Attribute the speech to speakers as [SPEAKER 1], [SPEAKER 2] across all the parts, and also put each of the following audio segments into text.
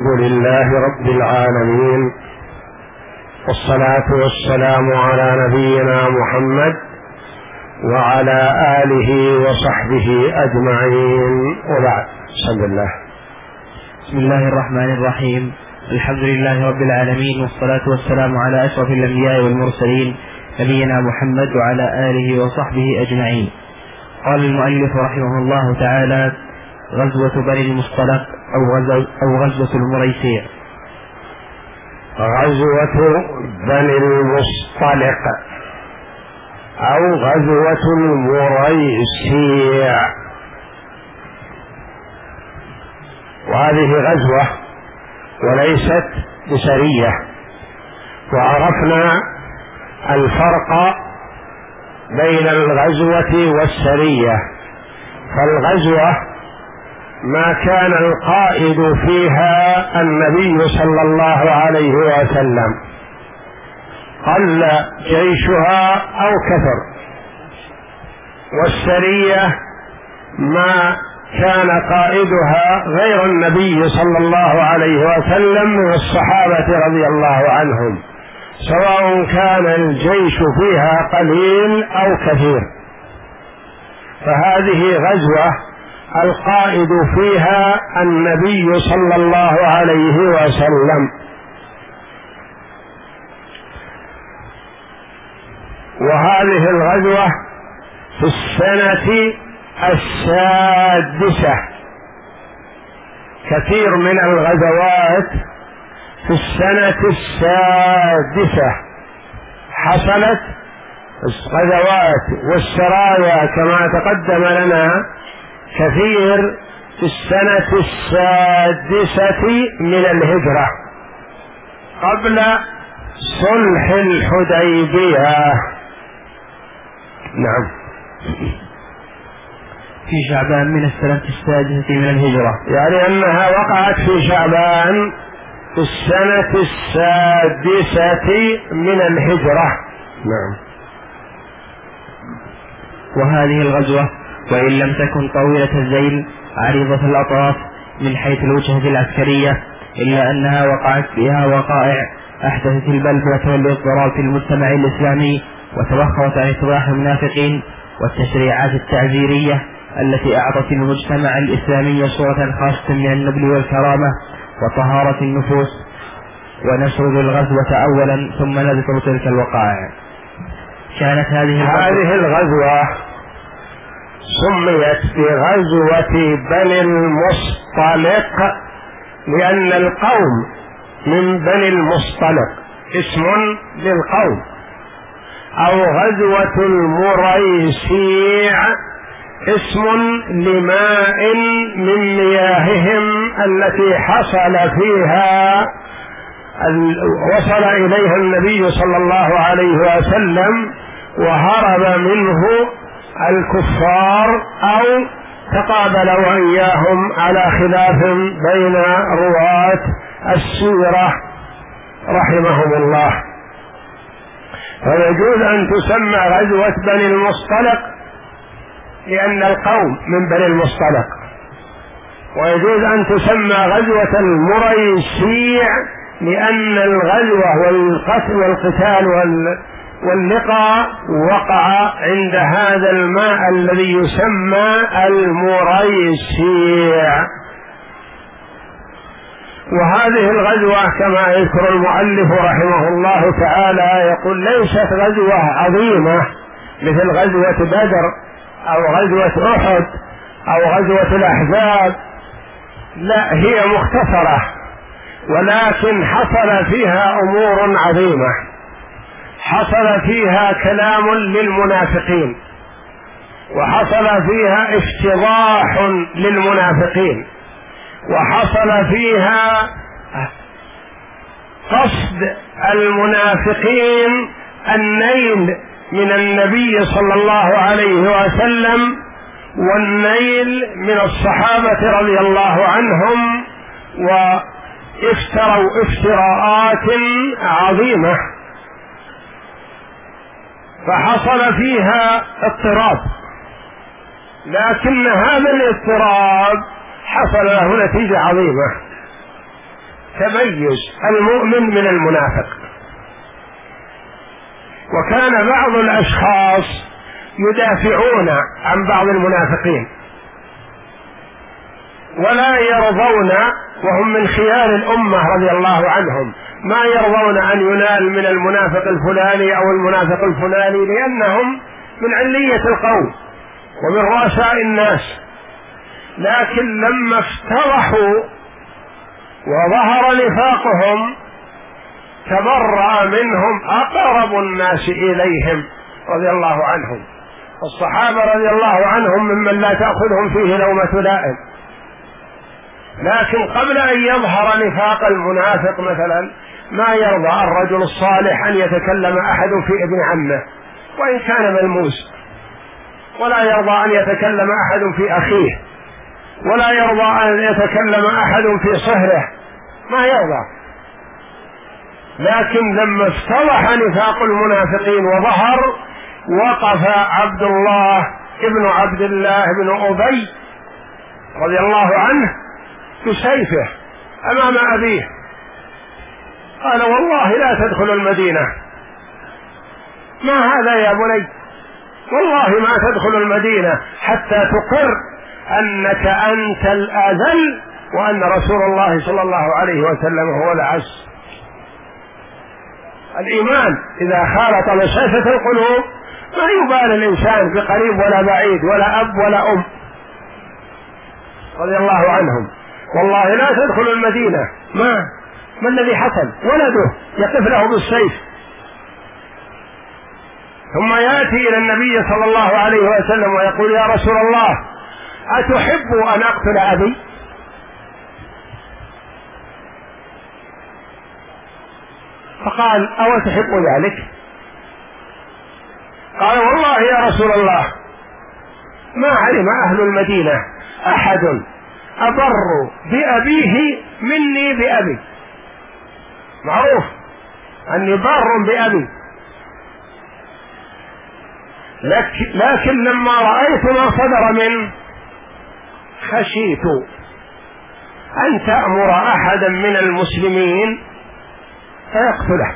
[SPEAKER 1] لله رب العالمين، والصلاة والسلام على نبينا محمد وعلى آله وصحبه أجمعين، وبعد.
[SPEAKER 2] بسم الله الرحمن الرحيم. الحمد لله رب العالمين، والصلاة والسلام على أشرف الأنبياء والمرسلين نبينا محمد وعلى آله وصحبه أجمعين. قال المؤلف رحمه الله تعالى: غزوة بني المصطلق أو غزوة المريسيع.
[SPEAKER 1] غزوة بني المصطلق أو غزوة المريسيع، وهذه غزوة وليست بسرية. وعرفنا الفرق بين الغزوة والسرية. فالغزوة ما كان القائد فيها النبي صلى الله عليه وسلم، قل جيشها أو كثر. والسرية ما كان قائدها غير النبي صلى الله عليه وسلم من الصحابة رضي الله عنهم، سواء كان الجيش فيها قليل أو كثير. فهذه غزوة القائد فيها النبي صلى الله عليه وسلم. وهذه الغزوة في السنة السادسة. كثير من الغزوات في السنة السادسة حصلت غزوات، والسرايا كما تقدم لنا كثير في السنة السادسة من الهجرة قبل صلح الحديبية. نعم،
[SPEAKER 2] في شعبان من السنة السادسة من الهجرة،
[SPEAKER 1] يعني أنها وقعت في شعبان في السنة السادسة من الهجرة. نعم.
[SPEAKER 2] وهذه الغزوة وإن لم تكن طويلة الذيل عريضة الأطراف من حيث الوجهة العسكرية، إلا أنها وقعت فيها وقائع أحدثت البلبلة والاضطراب في المجتمع الإسلامي، وتوخرت عن اتضاح المنافقين والتشريعات التعزيرية التي أعطت المجتمع الإسلامي صورة خاصة من النبل والكرامة وطهارة النفوس. ونسرد الغزوة أولا ثم نذكر تلك الوقائع. كانت هذه
[SPEAKER 1] الغزوة سميت بغزوة بني المصطلق لأن القوم من بني المصطلق اسم للقوم. أو غزوة المريسيع اسم لماء من مياههم التي وصل إليها النبي صلى الله عليه وسلم وهرب منه الكفار أو تقابلوا إياهم على خلاف بين رواة السيرة رحمهم الله. فيجوز أن تسمى غزوة بني المصطلق لأن القوم من بني المصطلق، ويجوز أن تسمى غزوة المريسيع لأن الغزوة والقتال واللقاء وقع عند هذا الماء الذي يسمى المريسيع. وهذه الغزوة كما يذكر المؤلف رحمه الله تعالى يقول ليست غزوة عظيمة مثل غزوة بدر أو غزوة أحد أو غزوة الأحزاب، لا، هي مختصرة، ولكن حصل فيها أمور عظيمة. حصل فيها كلام للمنافقين، وحصل فيها افتضاح للمنافقين، وحصل فيها قصد المنافقين النيل من النبي صلى الله عليه وسلم والنيل من الصحابة رضي الله عنهم، وافتروا افتراءات عظيمة. فحصل فيها اضطراب، لكن هذا الاضطراب حصل له نتيجة عظيمة. تميز المؤمن من المنافق. وكان بعض الأشخاص يدافعون عن بعض المنافقين ولا يرضون، وهم من خيار الأمة رضي الله عنهم، ما يرضون أن ينال من المنافق الفلاني أو المنافق الفلاني، لأنهم من علية القوم ومن رؤساء الناس. لكن لما افتضحوا وظهر نفاقهم تبرأ منهم أقرب الناس إليهم رضي الله عنهم. الصحابة رضي الله عنهم ممن لا تأخذهم فيه لومة لائم، لكن قبل أن يظهر نفاق المنافق مثلا ما يرضى الرجل الصالح أن يتكلم أحد في ابن عمه وإن كان ملموس، ولا يرضى أن يتكلم أحد في أخيه، ولا يرضى أن يتكلم أحد في صهره، ما يرضى. لكن لما افتضح نفاق المنافقين وظهر، وقف عبد الله بن أبي رضي الله عنه بسيفه أمام أبيه، قال والله لا تدخل المدينة. ما هذا يا بني؟ والله ما تدخل المدينة حتى تقر أنك أنت الأذل وأن رسول الله صلى الله عليه وسلم هو الأعز. الإيمان إذا خالط بصيفة القلوب ما يبالي الإنسان بقريب ولا بعيد ولا أب ولا أم رضي الله عنهم. والله لا تدخل المدينة. ما الذي حصل؟ ولده يقف له بالسيف، ثم يأتي إلى النبي صلى الله عليه وسلم ويقول يا رسول الله أتحب أن أقتل أبي؟ فقال أو تحب ذلك؟ قال والله يا رسول الله ما علم أهل المدينة أحد أبر بأبيه مني بأبي، معروف أني بار بأبي، لكن لما رأيت ما صدر منه خشيت أن تأمر أحدا من المسلمين فيقتله،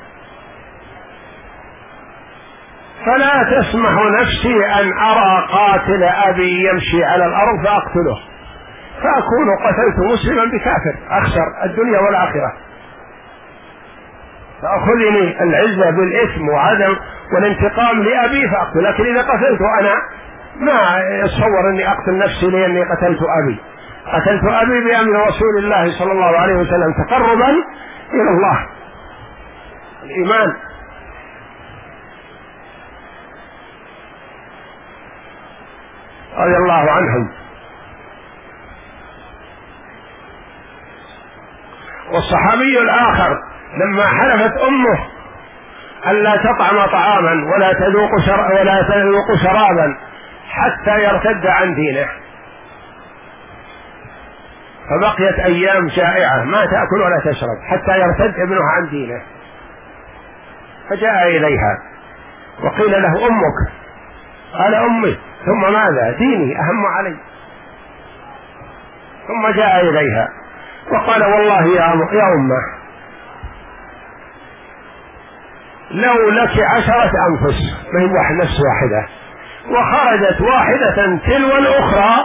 [SPEAKER 1] فلا تسمح نفسي أن أرى قاتل أبي يمشي على الأرض فأقتله، فأكون قتلت مسلما بكافر أخسر الدنيا والآخرة، فأخذني العزة بالإثم وعدم والانتقام لأبي فأقتل. لكن إذا قتلت أنا ما أتصور أني أقتل نفسي لأني قتلت أبي بأمر رسول الله صلى الله عليه وسلم تقربا إلى الله. الإيمان رضي الله عنهم. والصحابي الآخر لما حلفت أمه ألا تطعم طعاما ولا تذوق شرابا حتى يرتد عن دينه، فبقيت أيام جائعة ما تأكل ولا تشرب حتى يرتد ابنها عن دينه، فجاء إليها وقيل له أمك؟ قال أمي، ثم ماذا؟ ديني أهم علي. ثم جاء إليها وقال والله يا أمه لو لك 10 أنفس ما هي نفس واحدة وخرجت واحدة تلو الأخرى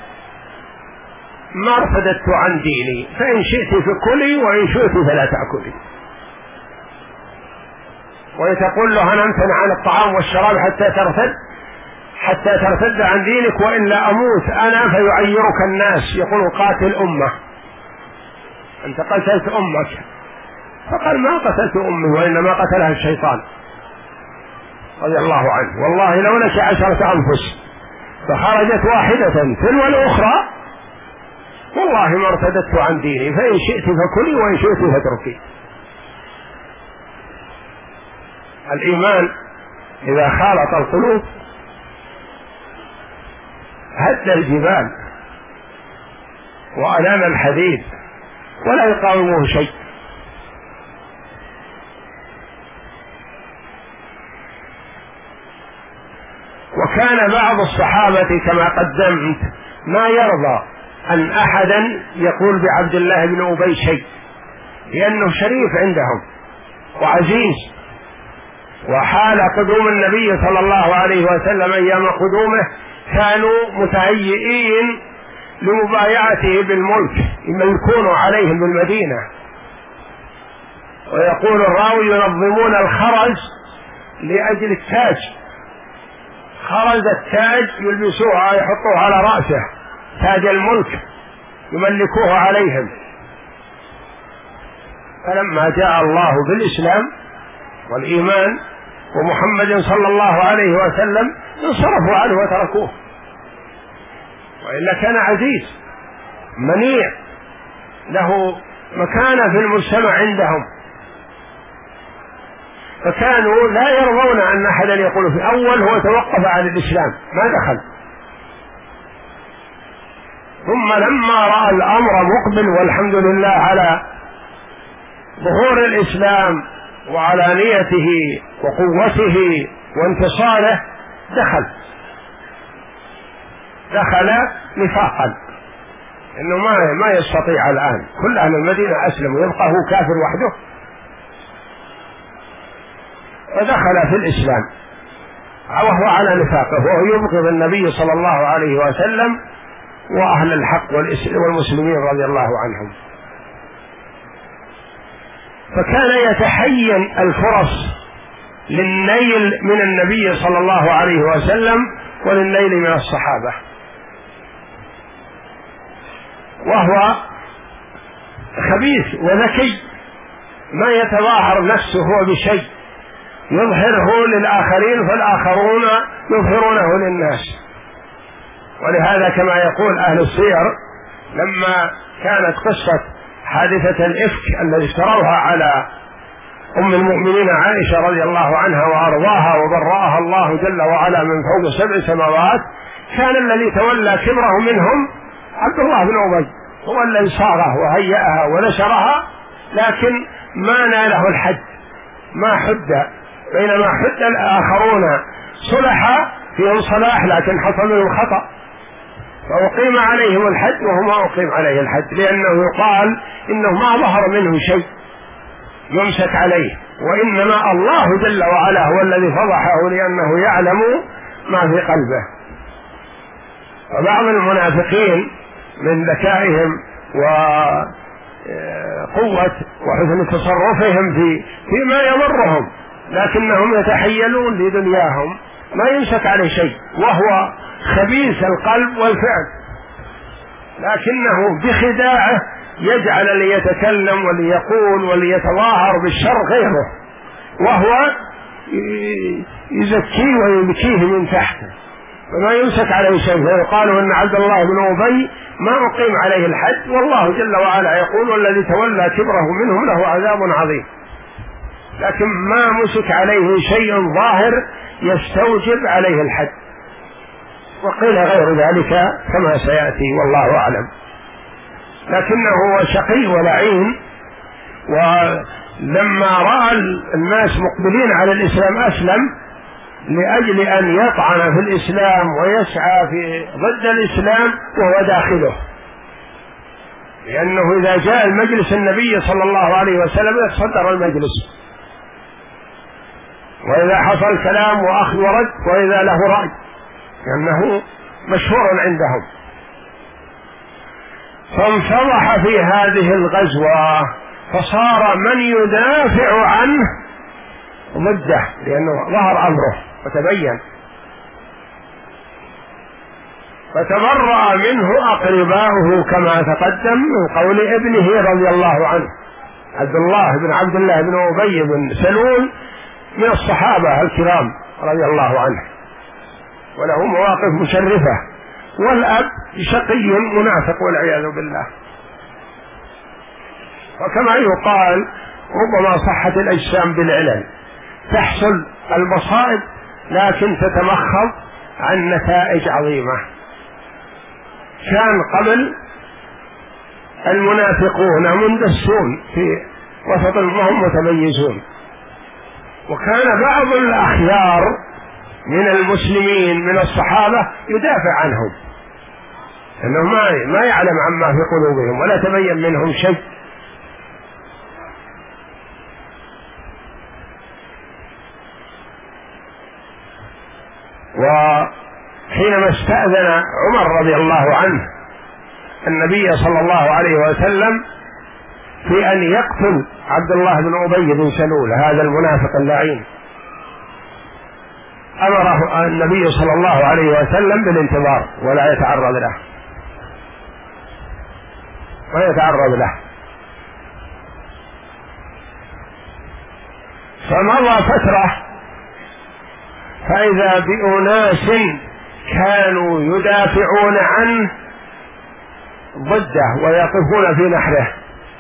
[SPEAKER 1] ما ارتدت عن ديني، فإن شئت فكلي وإن شئت فلا تأكلي. وتقول له أنا أمتنع عن الطعام والشراب حتى ترتد عن دينك وإلا أموت أنا فيعيرك الناس، يقول قاتل أمة، أنت قتلت أمك. فقال ما قتلت أمي وإنما قتلها الشيطان رضي الله عنه. والله لو لك 10 أنفس فخرجت واحدة تلو الأخرى والله ما ارتدت عن ديني، فإن شئت فكلي وإن شئت فاتركي. الإيمان إذا خالط القلوب هد الجبال وألام الحديد ولا يقاومه شيء. وكان بعض الصحابة كما قدمت ما يرضى أن أحدا يقول بعبد الله بن أبي شيء لأنه شريف عندهم وعزيز. وحال قدوم النبي صلى الله عليه وسلم أيام قدومه كانوا متهيئين لمبايعته بالملك، يملكون عليهم بالمدينة. ويقول الراوي ينظمون الخرز لأجل التاج، خرز التاج يلبسوها يحطوها على رأسه، تاج الملك يملكوه عليهم. فلما جاء الله بالإسلام والإيمان ومحمد صلى الله عليه وسلم انصرفوا عنه وتركوه، وإلا كان عزيز منيع له مكانة في المجتمع عندهم، فكانوا لا يرضون أن أحدا يقول في أول هو توقف عن الإسلام ما دخل. ثم لما رأى الأمر مقبل والحمد لله على ظهور الإسلام وعلانيته وقوته وانتصاره دخل نفاقا، إنه ما يستطيع الآن، كل أهل المدينة أسلموا يبقى هو كافر وحده، فدخل في الإسلام وهو على نفاقه، وهو يبغض النبي صلى الله عليه وسلم وأهل الحق والمسلمين رضي الله عنهم. فكان يتحين الفرص للنيل من النبي صلى الله عليه وسلم وللنيل من الصحابة، وهو خبيث وذكي ما يتظاهر نفسه بشيء، يظهره للآخرين فالآخرون يظهرونه للناس. ولهذا كما يقول أهل السير لما كانت قصة حادثة الإفك الذي افتروها على أم المؤمنين عائشة رضي الله عنها وأرضاها وبرأها الله جل وعلا من فوق 7 سماوات، كان الذي تولى كبره منهم عبد الله بن أبي، هو الذي صاغه وهيئها ونشرها، لكن ما ناله الحد، ما حد، بينما حد الآخرون صلح فيهم صلاح لكن حصل منهم خطأ، فأقيم عليهم الحد وهو ما أقيم عليه الحد، لأنه يقال إنه ما ظهر منه شيء يمسك عليه، وإنما الله جل وعلا هو الذي فضحه لأنه يعلم ما في قلبه. وبعض المنافقين من ذكائهم وقوة وحسن تصرفهم فيما يضرهم، لكنهم يتحيلون لدنياهم ما يمسك عليه شيء، وهو خبيث القلب والفعل، لكنه بخداعه يجعل ليتكلم وليقول وليتظاهر بالشر غيره، وهو يزكيه ويبكيه من تحته فما يمسك عليه شيء. فيقال ان عبد الله بن أبي ما أقيم عليه الحد، والله جل وعلا يقول والذي تولى كبره منهم له عذاب عظيم، لكن ما مسك عليه شيء ظاهر يستوجب عليه الحد. وقيل غير ذلك كما سيأتي والله أعلم، لكنه شقي ولعين. ولما رأى الناس مقبلين على الإسلام أسلم لأجل أن يطعن في الإسلام ويسعى في ضد الإسلام وهو داخله، لأنه إذا جاء المجلس النبي صلى الله عليه وسلم يتصدر المجلس، وإذا حصل كلام وأخذ ورد وإذا له رأي، لأنه مشهور عندهم. فانفضح في هذه الغزوة، فصار من يدافع عنه ضده، لأنه ظهر أمره وتبين، فتبرأ منه أقرباؤه كما تقدم من قول ابنه رضي الله عنه عبد الله بن أبي بن سلول من الصحابة الكرام رضي الله عنه، وله مواقف مشرفة. والأب شقي منافق والعياذ بالله. وكما يقال ربما صحت الأجسام بالعلل، تحصل المصائب لكن تتمخض عن نتائج عظيمة. كان قبل المنافقون مندسون في وسط وهم متميزون، وكان بعض الأخيار من المسلمين من الصحابة يدافع عنهم، أنه ما يعلم عما في قلوبهم ولا تبين منهم شيء، وحينما استأذن عمر رضي الله عنه النبي صلى الله عليه وسلم في أن يقتل عبد الله بن أبي بن سلول هذا المنافق اللعين، أمره النبي صلى الله عليه وسلم بالانتظار ولا يتعرض له. فمضى فترة فإذا بأناس كانوا يدافعون عنه ضده ويقفون في نحره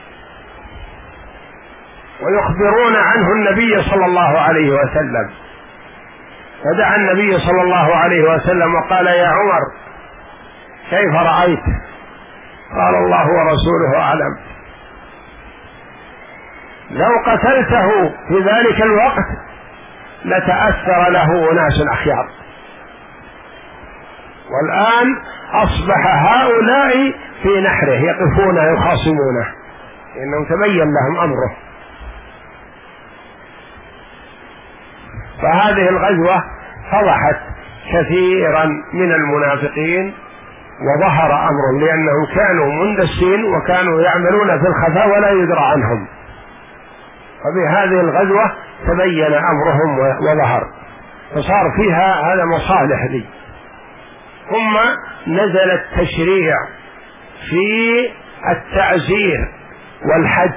[SPEAKER 1] ويخبرون عنه النبي صلى الله عليه وسلم، فدعا النبي صلى الله عليه وسلم وقال: يا عمر كيف رأيت؟ قال: الله ورسوله أعلم. لو قتلته في ذلك الوقت لتأثر له أناس أخيار، والآن أصبح هؤلاء في نحره يقفون يخاصمونه لأنه تبين لهم أمره. فهذه الغزوة فضحت كثيرا من المنافقين وظهر أمر، لأنهم كانوا مندسين وكانوا يعملون في الخفاء ولا يدرى عنهم، فبهذه الغزوة تبين أمرهم وظهر، فصار فيها هذا مصالح لي. ثم نزل التشريع في التعزير والحد،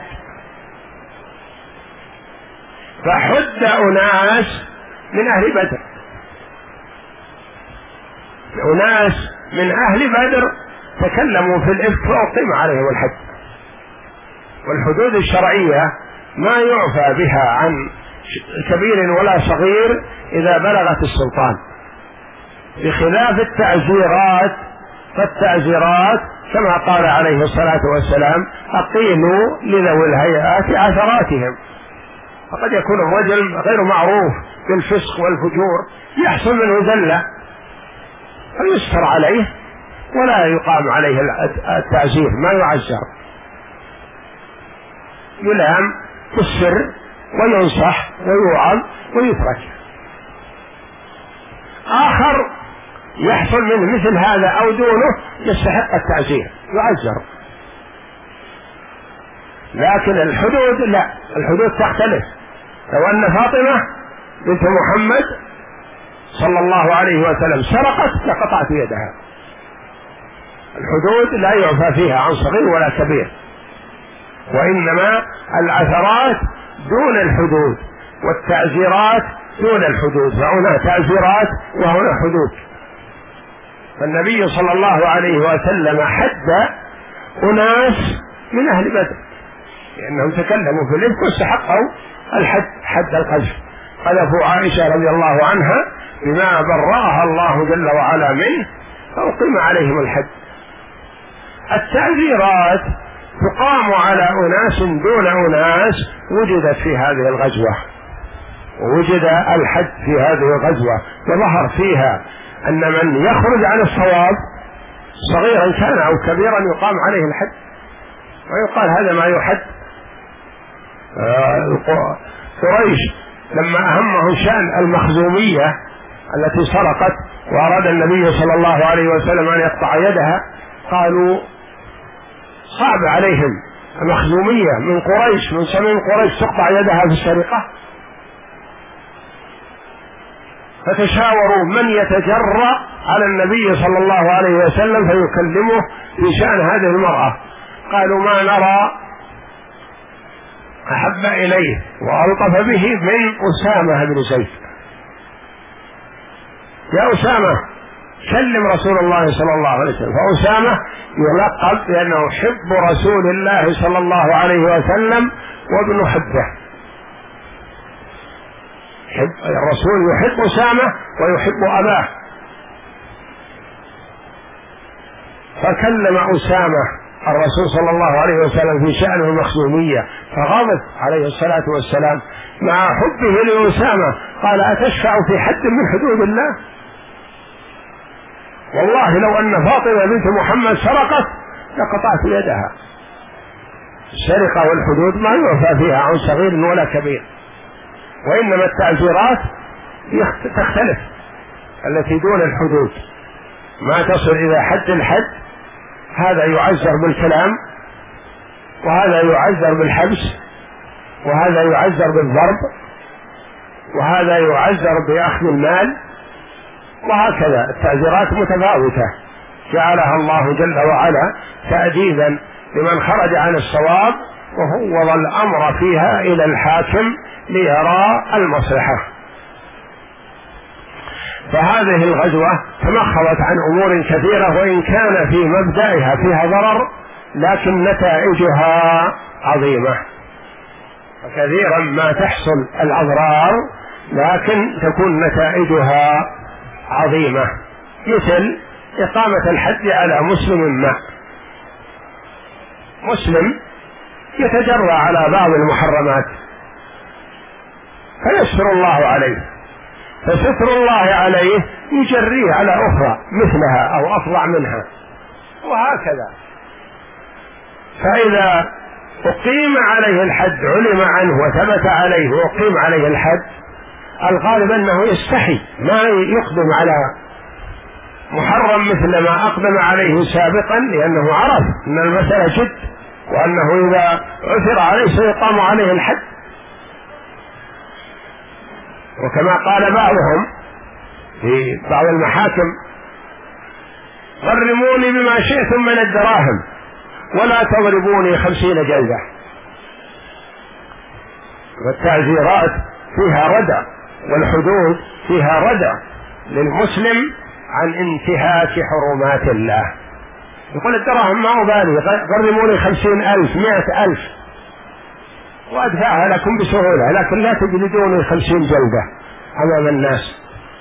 [SPEAKER 1] فحد أناس من أهل بدر، أناس من أهل بدر تكلموا في الإفك فأقيم عليهم الحد. والحدود الشرعية ما يعفى بها عن كبير ولا صغير إذا بلغت السلطان، بخلاف التعزيرات، فالتعزيرات كما قال عليه الصلاة والسلام: أقيموا لذوي الهيئات عثراتهم. فقد يكون الرجل غير معروف بالفسق والفجور يحصل منه زلة فيستر عليه ولا يقام عليه التعزير، ما يعزر، يلام بالسر وينصح ويوعظ ويترك. آخر يحصل منه مثل هذا أو دونه يستحق التعزير يعزر. لكن الحدود لا، الحدود تختلف. لو أن فاطمة بنت محمد صلى الله عليه وسلم سرقت لقطعت يدها. الحدود لا يعفى فيها عن صغير ولا كبير، وإنما العثرات دون الحدود والتعزيرات دون الحدود، فهنا تعزيرات وهنا حدود. فالنبي صلى الله عليه وسلم حد أناس من أهل بدر لأنهم تكلموا في الإفك واستحقوا الحد، حد القذف. قذفوا عائشة رضي الله عنها بما برأها الله جل وعلا منه فأقيم عليهم الحد. التعزيرات تقام على أناس دون أناس وجدت في هذه الغزوة، ووجد الحد في هذه الغزوة، وظهر فيها أن من يخرج عن الصواب صغيرا كان أو كبيرا يقام عليه الحد ويقال هذا ما يحد. قريش لما أهمهم شأن المخزومية التي سرقت وأراد النبي صلى الله عليه وسلم أن يقطع يدها، قالوا صعب عليهم المخزومية من قريش، من صميم قريش تقطع يدها في السرقة، فتشاوروا من يتجرأ على النبي صلى الله عليه وسلم فيكلمه في شأن هذه المرأة. قالوا ما نرى أحب إليه وألطف به من أسامة بن زيد. يا أسامة كلم رسول الله صلى الله عليه وسلم. فأسامة يلقب بأنه حب رسول الله صلى الله عليه وسلم وابن حبه. الرسول يحب أسامة ويحب أباه، فكلم أسامة الرسول صلى الله عليه وسلم في شأن المخزومية فغضب عليه الصلاة والسلام مع حبه لأسامة، قال أتشفع في حد من حدود الله؟ والله لو أن فاطمة بنت محمد سرقت لقطعت يدها. السرقة والحدود ما يعفى فيها عن صغير ولا كبير، وإنما التعزيرات تختلف. التي دون الحدود، ما تصل إلى حد الحد، هذا يعذر بالكلام، وهذا يعذر بالحبس، وهذا يعذر بالضرب، وهذا يعذر بأخذ المال، وهكذا التعذيرات متفاوتة جعلها الله جل وعلا تأديبا لمن خرج عن الصواب وفوض الأمر فيها إلى الحاكم ليرى المصلحة. فهذه الغزوة تمخضت عن أمور كثيرة، وإن كان في مبدأها فيها ضرر لكن نتائجها عظيمة، وكثيرا ما تحصل الأضرار لكن تكون نتائجها عظيمة، مثل إقامة الحد على مسلم ما، مسلم يتجرى على بعض المحرمات فيستر الله عليه، فستر الله عليه يجريه على أخرى مثلها أو أفظع منها، وهكذا. فإذا أقيم عليه الحد، علم عنه وثبت عليه وأقيم عليه الحد، الغالب أنه يستحي ما يقدم على محرم مثل ما أقدم عليه سابقا، لأنه عرف أن المسألة جد، وأنه إذا عثر عليه سيقام عليه الحد. وكما قال بعضهم في بعض المحاكم: غرموني بما شئتم من الدراهم ولا تضربوني 50 جلدة. والتعزيرات فيها ردع، والحدود فيها ردع للمسلم عن انتهاك حرمات الله. يقول الدراهم ما أبالي، غرموني 50,000 100,000 وأدفعها لكم بسهولة، لكن لا تجلدوني 50 جلدة أمام الناس.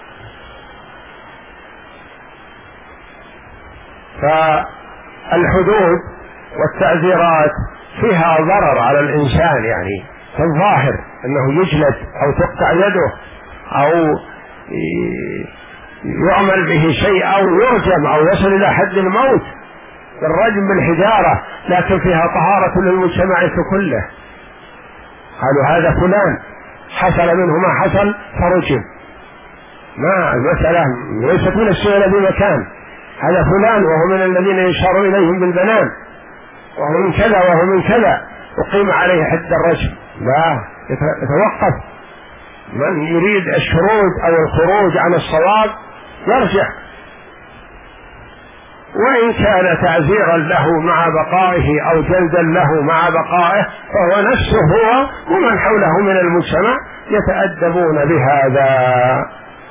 [SPEAKER 1] فالحدود والتعزيرات فيها ضرر على الإنسان، يعني في الظاهر أنه يجلد أو تقطع يده أو يعمل به شيء أو يرجم أو يصل إلى حد الموت بالرجم بالحجارة، لكن فيها طهارة للمجتمع كله. قالوا هذا فلان حصل منه ما حصل فرجم، ما المسألة ليست من السؤال بمكان، هذا فلان وهو من الذين يشار إليهم بالبنان وهو من كذا وهو من كذا، أقيم عليه حد الرجم. لا، يتوقف. من يريد الشرود أو الخروج عن الصواب يرجع، وإن كان تعزيرا له مع بقائه أو جلدا له مع بقائه فهو نفسه هو ومن حوله من المجتمع يتأدبون بهذا.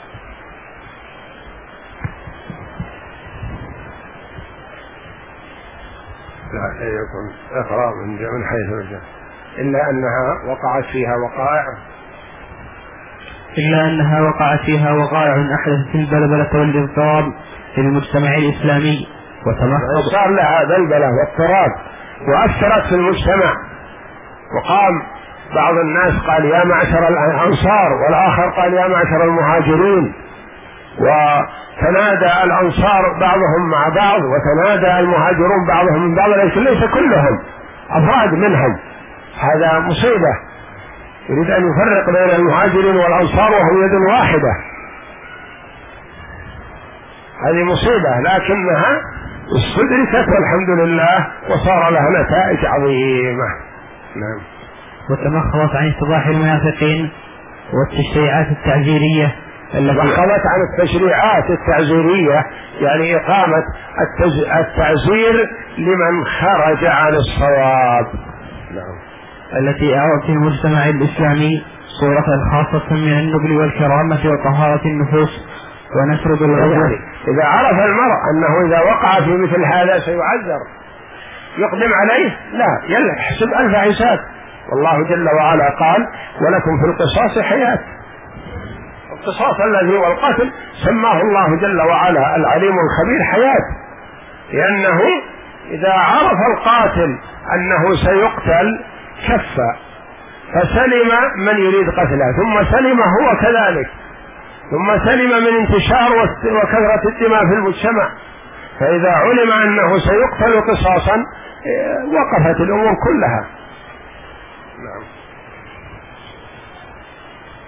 [SPEAKER 1] لا يكون إقرار من حيث الرجال إلا أنها وقعت فيها وقائع أحدثت البلبلة والاضطراب في المجتمع الإسلامي، صار لها بلبلة واضطراب وأثرت في المجتمع. وقام بعض الناس قال يا معشر الأنصار، والآخر قال يا معشر المهاجرين، وتنادى الأنصار بعضهم مع بعض وتنادى المهاجرون بعضهم من بعض، لكن ليس كلهم، أفراد منهم. هذا مصيبة، يريد أن يفرق بين المهاجرين والأنصار وهم يد واحدة، هذه مصيبة، لكنها استدركت والحمد لله وصار لها نتائج عظيمة. نعم.
[SPEAKER 2] وتمخضت عن اتضاح المنافقين والتشريعات التعزيرية
[SPEAKER 1] تمخضت عن التشريعات التعزيرية، يعني إقامة التعزير لمن خرج عن الصواب. نعم.
[SPEAKER 2] التي أعطت المجتمع الإسلامي صورة خاصة من النبل والكرامة وطهارة النفوس ونشر بالغير.
[SPEAKER 1] يعني إذا عرف المرء أنه إذا وقع في مثل هذا سيعذر يقدم عليه؟ لا، يحسب ألف حساب. والله جل وعلا قال ولكم في القصاص حياة. القصاص الذي هو القتل سماه الله جل وعلا العليم الخبير حياة، لأنه إذا عرف القاتل أنه سيقتل كف، فسلم من يريد قتله، ثم سلم هو كذلك، ثم سلم من انتشار وكثرة الدماء في المجتمع. فإذا علم أنه سيقتل قصاصا وقفت الأمور كلها. نعم.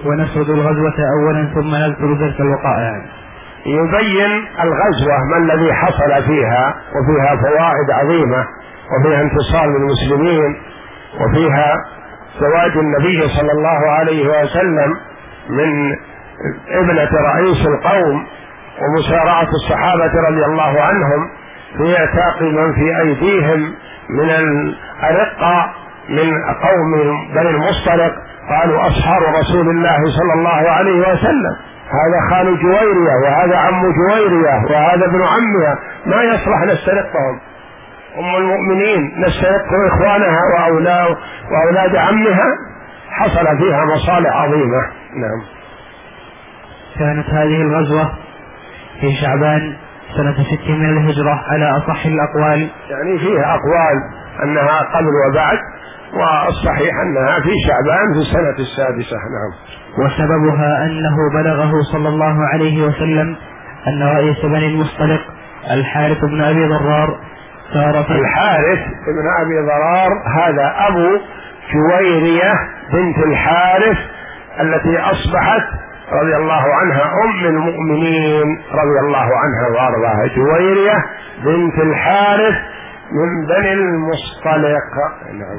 [SPEAKER 2] ونسرد الغزوة أولا ثم نذكر تلك الوقائع.
[SPEAKER 1] يبين الغزوة ما الذي حصل فيها، وفيها فوائد عظيمة، وفيها انتصار للمسلمين، وفيها زواج النبي صلى الله عليه وسلم من ابنة رئيس القوم، ومسارعة الصحابة رضي الله عنهم في اعتاق من في أيديهم من الأرقة من قوم بني المصطلق، قالوا أصحاب رسول الله صلى الله عليه وسلم، هذا خال جويرية وهذا عم جويرية وهذا ابن عمها، ما يصلح نسترقهم، أم المؤمنين نسترق إخوانها وأولاد عمها، حصل فيها مصالح عظيمة. نعم.
[SPEAKER 2] كانت هذه الغزوة في شعبان سنة 6 من الهجرة على أصح الأقوال،
[SPEAKER 1] يعني فيها أقوال أنها قبل وبعد، والصحيح أنها في شعبان في السنة 6. نعم.
[SPEAKER 2] وسببها أنه بلغه صلى الله عليه وسلم أن رئيس بني المصطلق الحارث بن أبي ضرار سار في
[SPEAKER 1] الحارث بن أبي ضرار هذا أبو جويرية بنت الحارث التي أصبحت رضي الله عنها أم المؤمنين رضي الله عنها وأرضاها، جويرية بنت الحارث من بني المصطلق. نعم.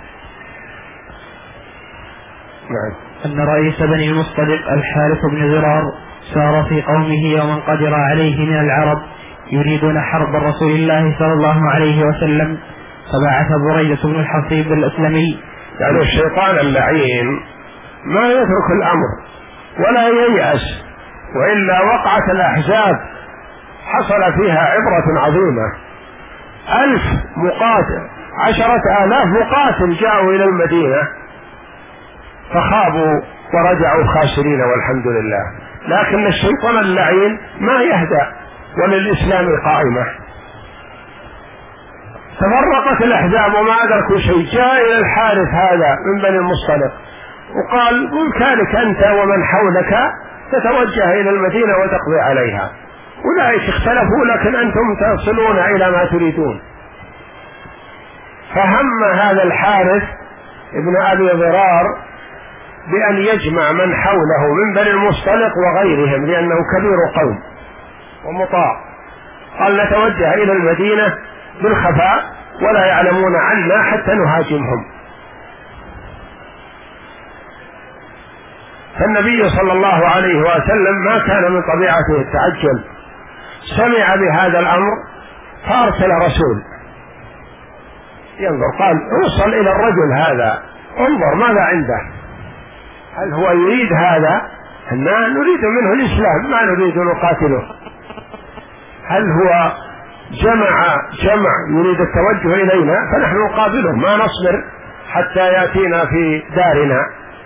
[SPEAKER 2] نعم. أن رئيس بني المصطلق الحارث بن ضرار سار في قومه يوما قدر عليه من العرب يريدون حرب رسول الله صلى الله عليه وسلم، فبعث بريدة بن الحصيب الأسلمي.
[SPEAKER 1] يعني الشيطان اللعين ما يترك الأمر ولا ييأس، وإلا وقعت الأحزاب حصل فيها عبرة عظيمة. 1000 مقاتل 10,000 مقاتل جاءوا إلى المدينة فخابوا ورجعوا خاسرين والحمد لله، لكن الشيطان اللعين ما يهدأ وللإسلام قائمة. تفرقت الأحزاب وما أدركوا شيء، جاء إلى الحارث هذا من بني المصطلق وقال بإمكانك أنت ومن حولك تتوجه إلى المدينة وتقضي عليها، أولئك اختلفوا لكن أنتم تصلون إلى ما تريدون. فهم هذا الحارث ابن أبي ضرار بأن يجمع من حوله من بني المصطلق وغيرهم، لأنه كبير قوم ومطاع، قال نتوجه إلى المدينة بالخفاء ولا يعلمون عنا حتى نهاجمهم. فالنبي صلى الله عليه وسلم ما كان من طبيعته التعجل، سمع بهذا الأمر فأرسل رسول ينظر، قال اوصل إلى الرجل هذا انظر ماذا عنده، هل هو يريد هذا؟ أننا نريد منه الإسلام ما نريد نقاتله، هل هو جمع يريد التوجه إلينا فنحن نقابله، ما نصبر حتى يأتينا في دارنا.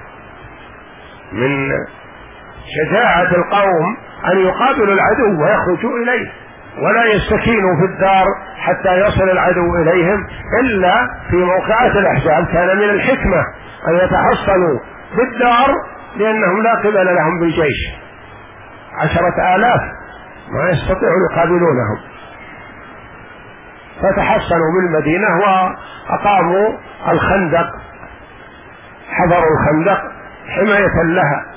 [SPEAKER 1] من شجاعة القوم أن يقابلوا العدو ويخرجوا إليه، ولا يستكينوا في الدار حتى يصل العدو إليهم إلا في موقعات الأحزاب. كان من الحكمة أن يتحصنوا بالدار لأنهم لا قبل لهم بالجيش، 10,000 ما يستطيعوا يقابلونهم، فتحصنوا بالمدينة وأقاموا الخندق، حفروا الخندق حماية لها.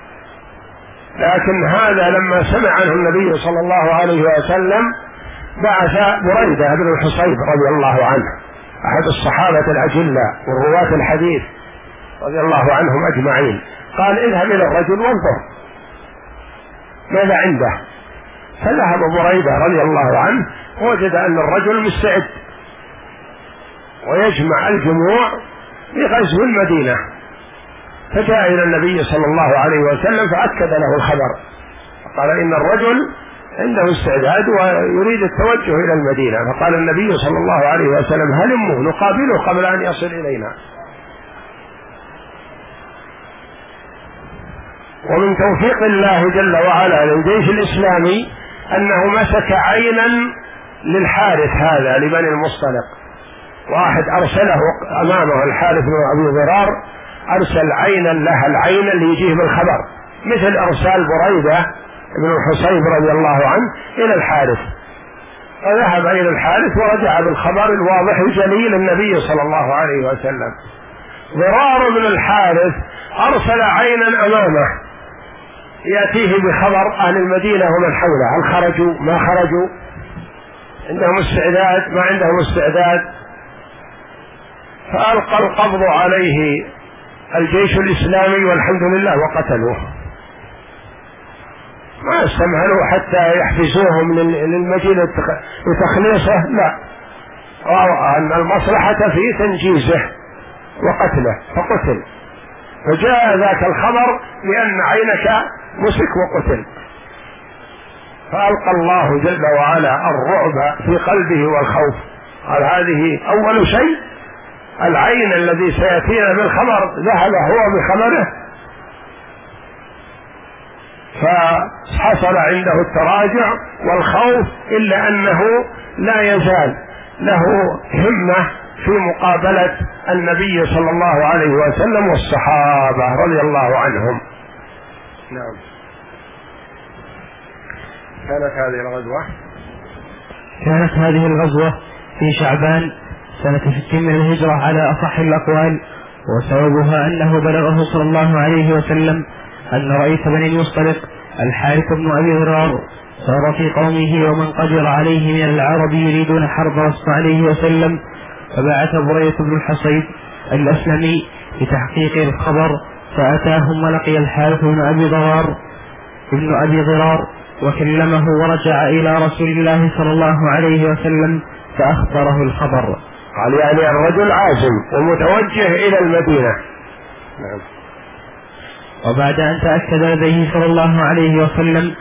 [SPEAKER 1] لكن هذا لما سمع عنه النبي صلى الله عليه وسلم بعث بريدة بن الحصيب رضي الله عنه، أحد الصحابة الأجلاء والرواة الحديث رضي الله عنهم أجمعين، قال اذهب إلى الرجل وانظر ماذا عنده. فذهب بريدة رضي الله عنه ووجد أن الرجل مستعد ويجمع الجموع لغزو المدينة، فجاء إلى النبي صلى الله عليه وسلم فأكد له الخبر، قال إن الرجل عنده استعداد ويريد التوجه إلى المدينة. فقال النبي صلى الله عليه وسلم هلموا نقابله قبل أن يصل إلينا. ومن توفيق الله جل وعلا للجيش الإسلامي أنه مسك عينا للحارث هذا لبني المصطلق، واحد أرسله أمامه الحارث بن أبي ضرار، أرسل عينا لها، العين اللي يجيه بالخبر، مثل أرسال بريدة بن الحصيب رضي الله عنه إلى الحارث، فذهب إلى الحارث ورجع بالخبر الواضح الجليل النبي صلى الله عليه وسلم. ضرار بن الحارث أرسل عينا أمامه يأتيه بخبر أهل المدينة ومن حوله، هل خرجوا ما خرجوا، عندهم استعداد ما عندهم استعداد. فألقى القبض عليه الجيش الإسلامي والحمد لله وقتلوه، ما استمهلوا حتى يحبسوهم للمدينة لتخليصه، لا، رأوا أن المصلحة في تنجيزه وقتله فقتل. فجاء ذاك الخبر بأن عينك مسك وقتل، فألقى الله جل وعلا الرعب في قلبه والخوف. قال هذه أول شيء، العين الذي سيأتينا بالخبر ذهب هو بخبره، فحصل عنده التراجع والخوف، إلا أنه لا يزال له همة في مقابلة النبي صلى الله عليه وسلم والصحابة رضي الله عنهم. نعم.
[SPEAKER 2] كانت هذه الغزوة في شعبان سنة 60 من الهجرة على أصح الأقوال، وسببها أنه بلغه صلى الله عليه وسلم أن رئيس بني المصطلق الحارث بن أبي ضرار صار في قومه ومن قدر عليه من العرب يريدون حرب رسول عليه وسلم، فبعث بريدة بن الحصيب الأسلمي لتحقيق الخبر، فأتاهم ولقي الحارث بن أبي ضرار وكلمه ورجع إلى رسول الله صلى الله عليه وسلم فأخبره الخبر.
[SPEAKER 1] قال يعني الرجل عازم ومتوجه إلى المدينة. نعم.
[SPEAKER 2] وبعد أن تأكد لديه صلى الله عليه وسلم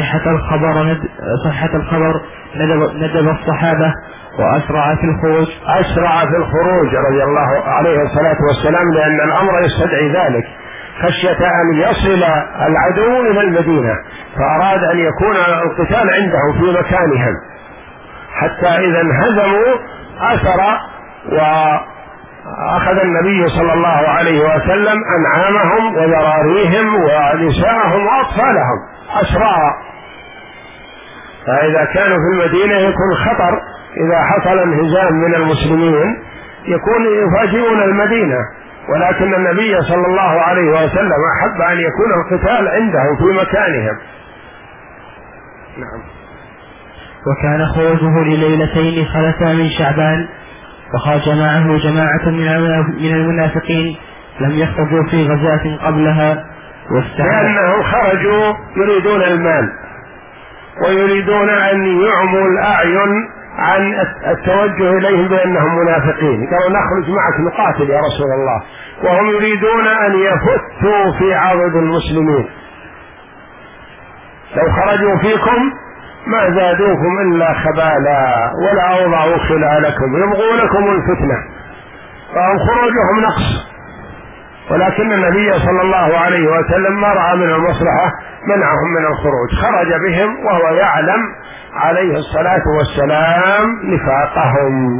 [SPEAKER 2] صحة الخبر ندب الصحابة وأسرع في الخروج رضي الله عليه الصلاة والسلام، لأن الأمر يستدعي ذلك، خشية أن يصل العدو إلى المدينة، فأراد أن يكون القتال عندهم في مكانهم، حتى إذا انهزموا أسر. وأخذ النبي صلى الله عليه وسلم أنعامهم وذراريهم ونساءهم وأطفالهم أسرى، فإذا كانوا في المدينة يكون خطر، إذا حصل انهزام من المسلمين يكون يفاجئون المدينة، ولكن النبي صلى الله عليه وسلم أحب أن يكون القتال عندهم في مكانهم. نعم. وكان خروجه لليلتين خلتا من شعبان، وخرج معه جماعة من المنافقين لم يخرجوا في غزاة قبلها،
[SPEAKER 1] لأنهم خرجوا يريدون المال ويريدون أن يعموا الأعين عن التوجه إليهم بأنهم منافقين، قالوا نخرج معك نقاتل يا رسول الله، وهم يريدون أن يفتوا في عرض المسلمين، لو خرجوا فيكم ما زادوكم إلا خبالا ولا أوضعوا خلالكم يبغونكم الفتنة، فهم خروجهم نقص، ولكن النبي صلى الله عليه وسلم ما رأى من المصلحة منعهم من الخروج، خرج بهم وهو يعلم عليه الصلاة والسلام نفاقهم.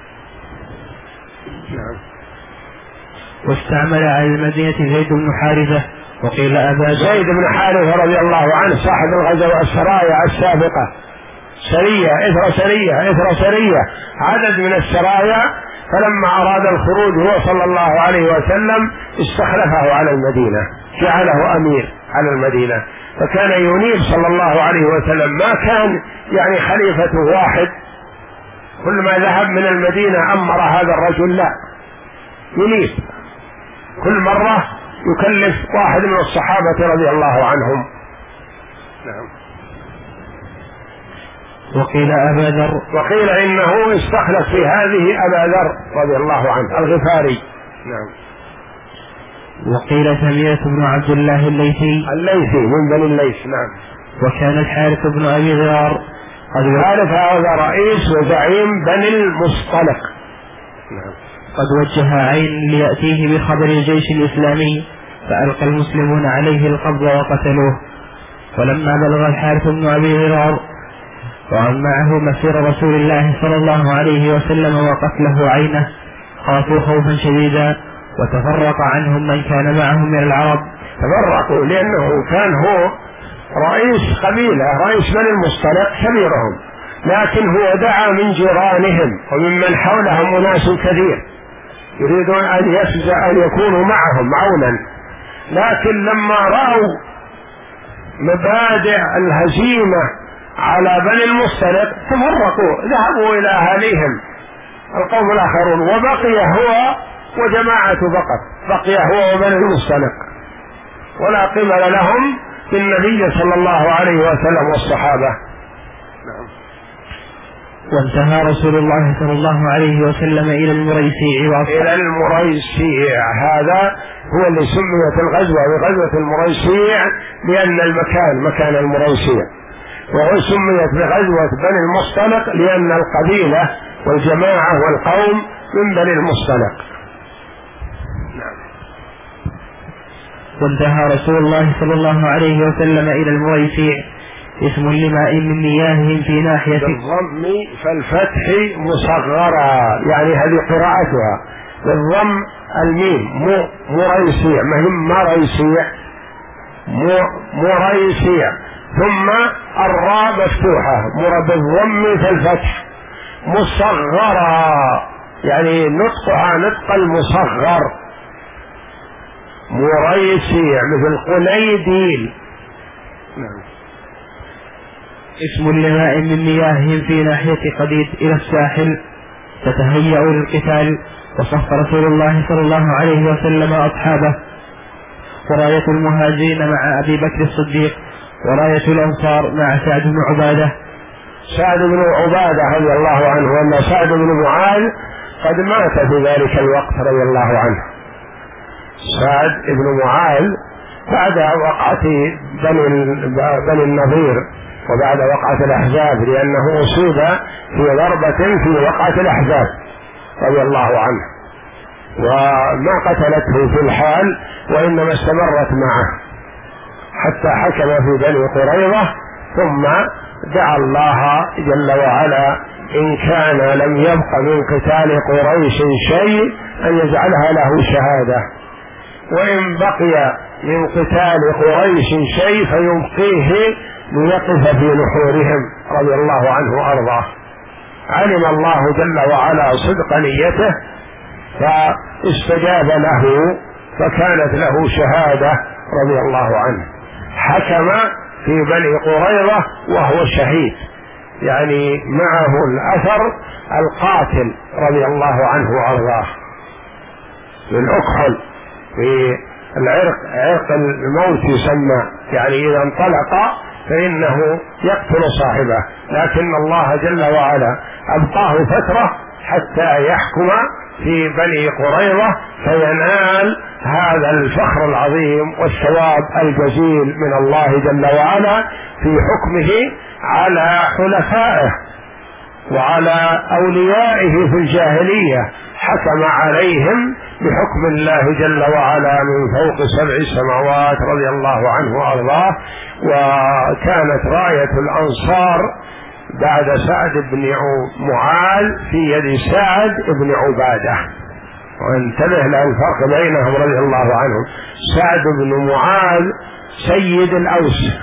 [SPEAKER 2] واستعمل على المدينة زيد بن حارثة، وقيل
[SPEAKER 1] زيد بن حارثة رضي الله عنه صاحب الغزوة السرايا السابقة، سرية إثر سرية عدد من السرايا، فلما أراد الخروج هو صلى الله عليه وسلم استخلفه على المدينة، جعله أمير على المدينة، فكان ينيب صلى الله عليه وسلم، ما كان يعني خليفة واحد كل ما ذهب من المدينة أمر هذا الرجل، لا، ينيب كل مرة يكلف واحد من الصحابة رضي الله عنهم. نعم. وقيل إنه استخلف في هذه أبا ذر رضي الله عنه الغفاري. نعم.
[SPEAKER 2] وقيل سمية بن عبد الله الليثي
[SPEAKER 1] من بني الليث. نعم.
[SPEAKER 2] وكان الحارث بن أبي ضرار
[SPEAKER 1] الحارث هذا رئيس وزعيم بني المصطلق.
[SPEAKER 2] نعم. قد وجه عين ليأتيه بخبر الجيش الإسلامي، فألقى المسلمون عليه القبض وقتلوه. ولما بلغ الحارث بن أبي ضرار وعن معه مسير رسول الله صلى الله عليه وسلم وقتله عينه، خافوا خوفا شديدا، وتفرق عنهم من كان معهم من العرب.
[SPEAKER 1] تفرقوا لأنه كان هو رئيس قبيلة، رئيس بني المصطلق كبيرهم، لكن هو دعا من جيرانهم وممن حولهم أناس كثير يريدون أن يكونوا معهم عونا، لكن لما رأوا مبادئ الهزيمة على بني المصطلق تفرقوا، ذهبوا إلى أهاليهم القوم الآخرون، وبقي هو وجماعة بقي هو وبني المصطلق، ولا قبل لهم بالنبي صلى الله عليه وسلم والصحابة.
[SPEAKER 2] وانتهى رسول الله صلى الله عليه وسلم إلى المريسيع
[SPEAKER 1] إلى المريسيع. هذا هو اللي سميت الغزوة بغزوة المريسيع لأن المكان مكان المريسيع، وهو سميت بغزوة بني المصطلق لأن القبيلة والجماعة والقوم من بني المصطلق.
[SPEAKER 2] وانتهى رسول الله صلى الله عليه وسلم إلى المريسيع، اسم لماء من مياههم في ناحية
[SPEAKER 1] بالضم فالفتح مصغرة، يعني هذه قراءتها بالضم الميم مريسيع، ما هي مريسيع، مريسيع، ثم الراء مفتوحة بالضم فالفتح مصغرة، يعني نطقها نطق المصغر، مريسيع مثل قنيديل.
[SPEAKER 2] اسم لماء من مياههم في ناحية قديد إلى الساحل، تتهيأ للقتال، وصف رسول الله صلى الله عليه وسلم أصحابه، وراية المهاجرين مع أبي بكر الصديق، وراية الأنصار مع سعد بن عبادة.
[SPEAKER 1] سعد بن عبادة رضي الله عنه، وأن سعد بن معاذ قد مات في ذلك الوقت رضي الله عنه. سعد بن معاذ بعد وقعة بني النضير وبعد وقعة الأحزاب، لأنه أصيب في ضربة في وقعة الأحزاب رضي الله عنه، وما قتلته في الحال وإنما استمرت معه حتى حكم في بني قريظة، ثم دعا الله جل وعلا إن كان لم يبق من قتال قريش شيء أن يجعلها له شهادة، وإن بقي من قتال قريش شيء فيبقيه ليقف في نحورهم رضي الله عنه وأرضاه. علم الله جل وعلا صدق نيته فاستجاب له، فكانت له شهادة رضي الله عنه. حكم في بني قريظة وهو شهيد، يعني معه الأثر القاتل رضي الله عنه وأرضاه من أكحل في العرق، عرق الموت يسمى، يعني إذا انطلق فإنه يقتل صاحبه، لكن الله جل وعلا أبقاه فترة حتى يحكم في بني قريظة فينال هذا الفخر العظيم والثواب الجزيل من الله جل وعلا في حكمه على حلفائه وعلى أوليائه في الجاهلية، حكم عليهم بحكم الله جل وعلا من فوق 7 سماوات رضي الله عنه وأرضاه. وكانت راية الأنصار بعد سعد بن معاذ في يد سعد بن عبادة، وانتبه للفرق بينهم رضي الله عنهم. سعد بن معاذ سيد الأوس،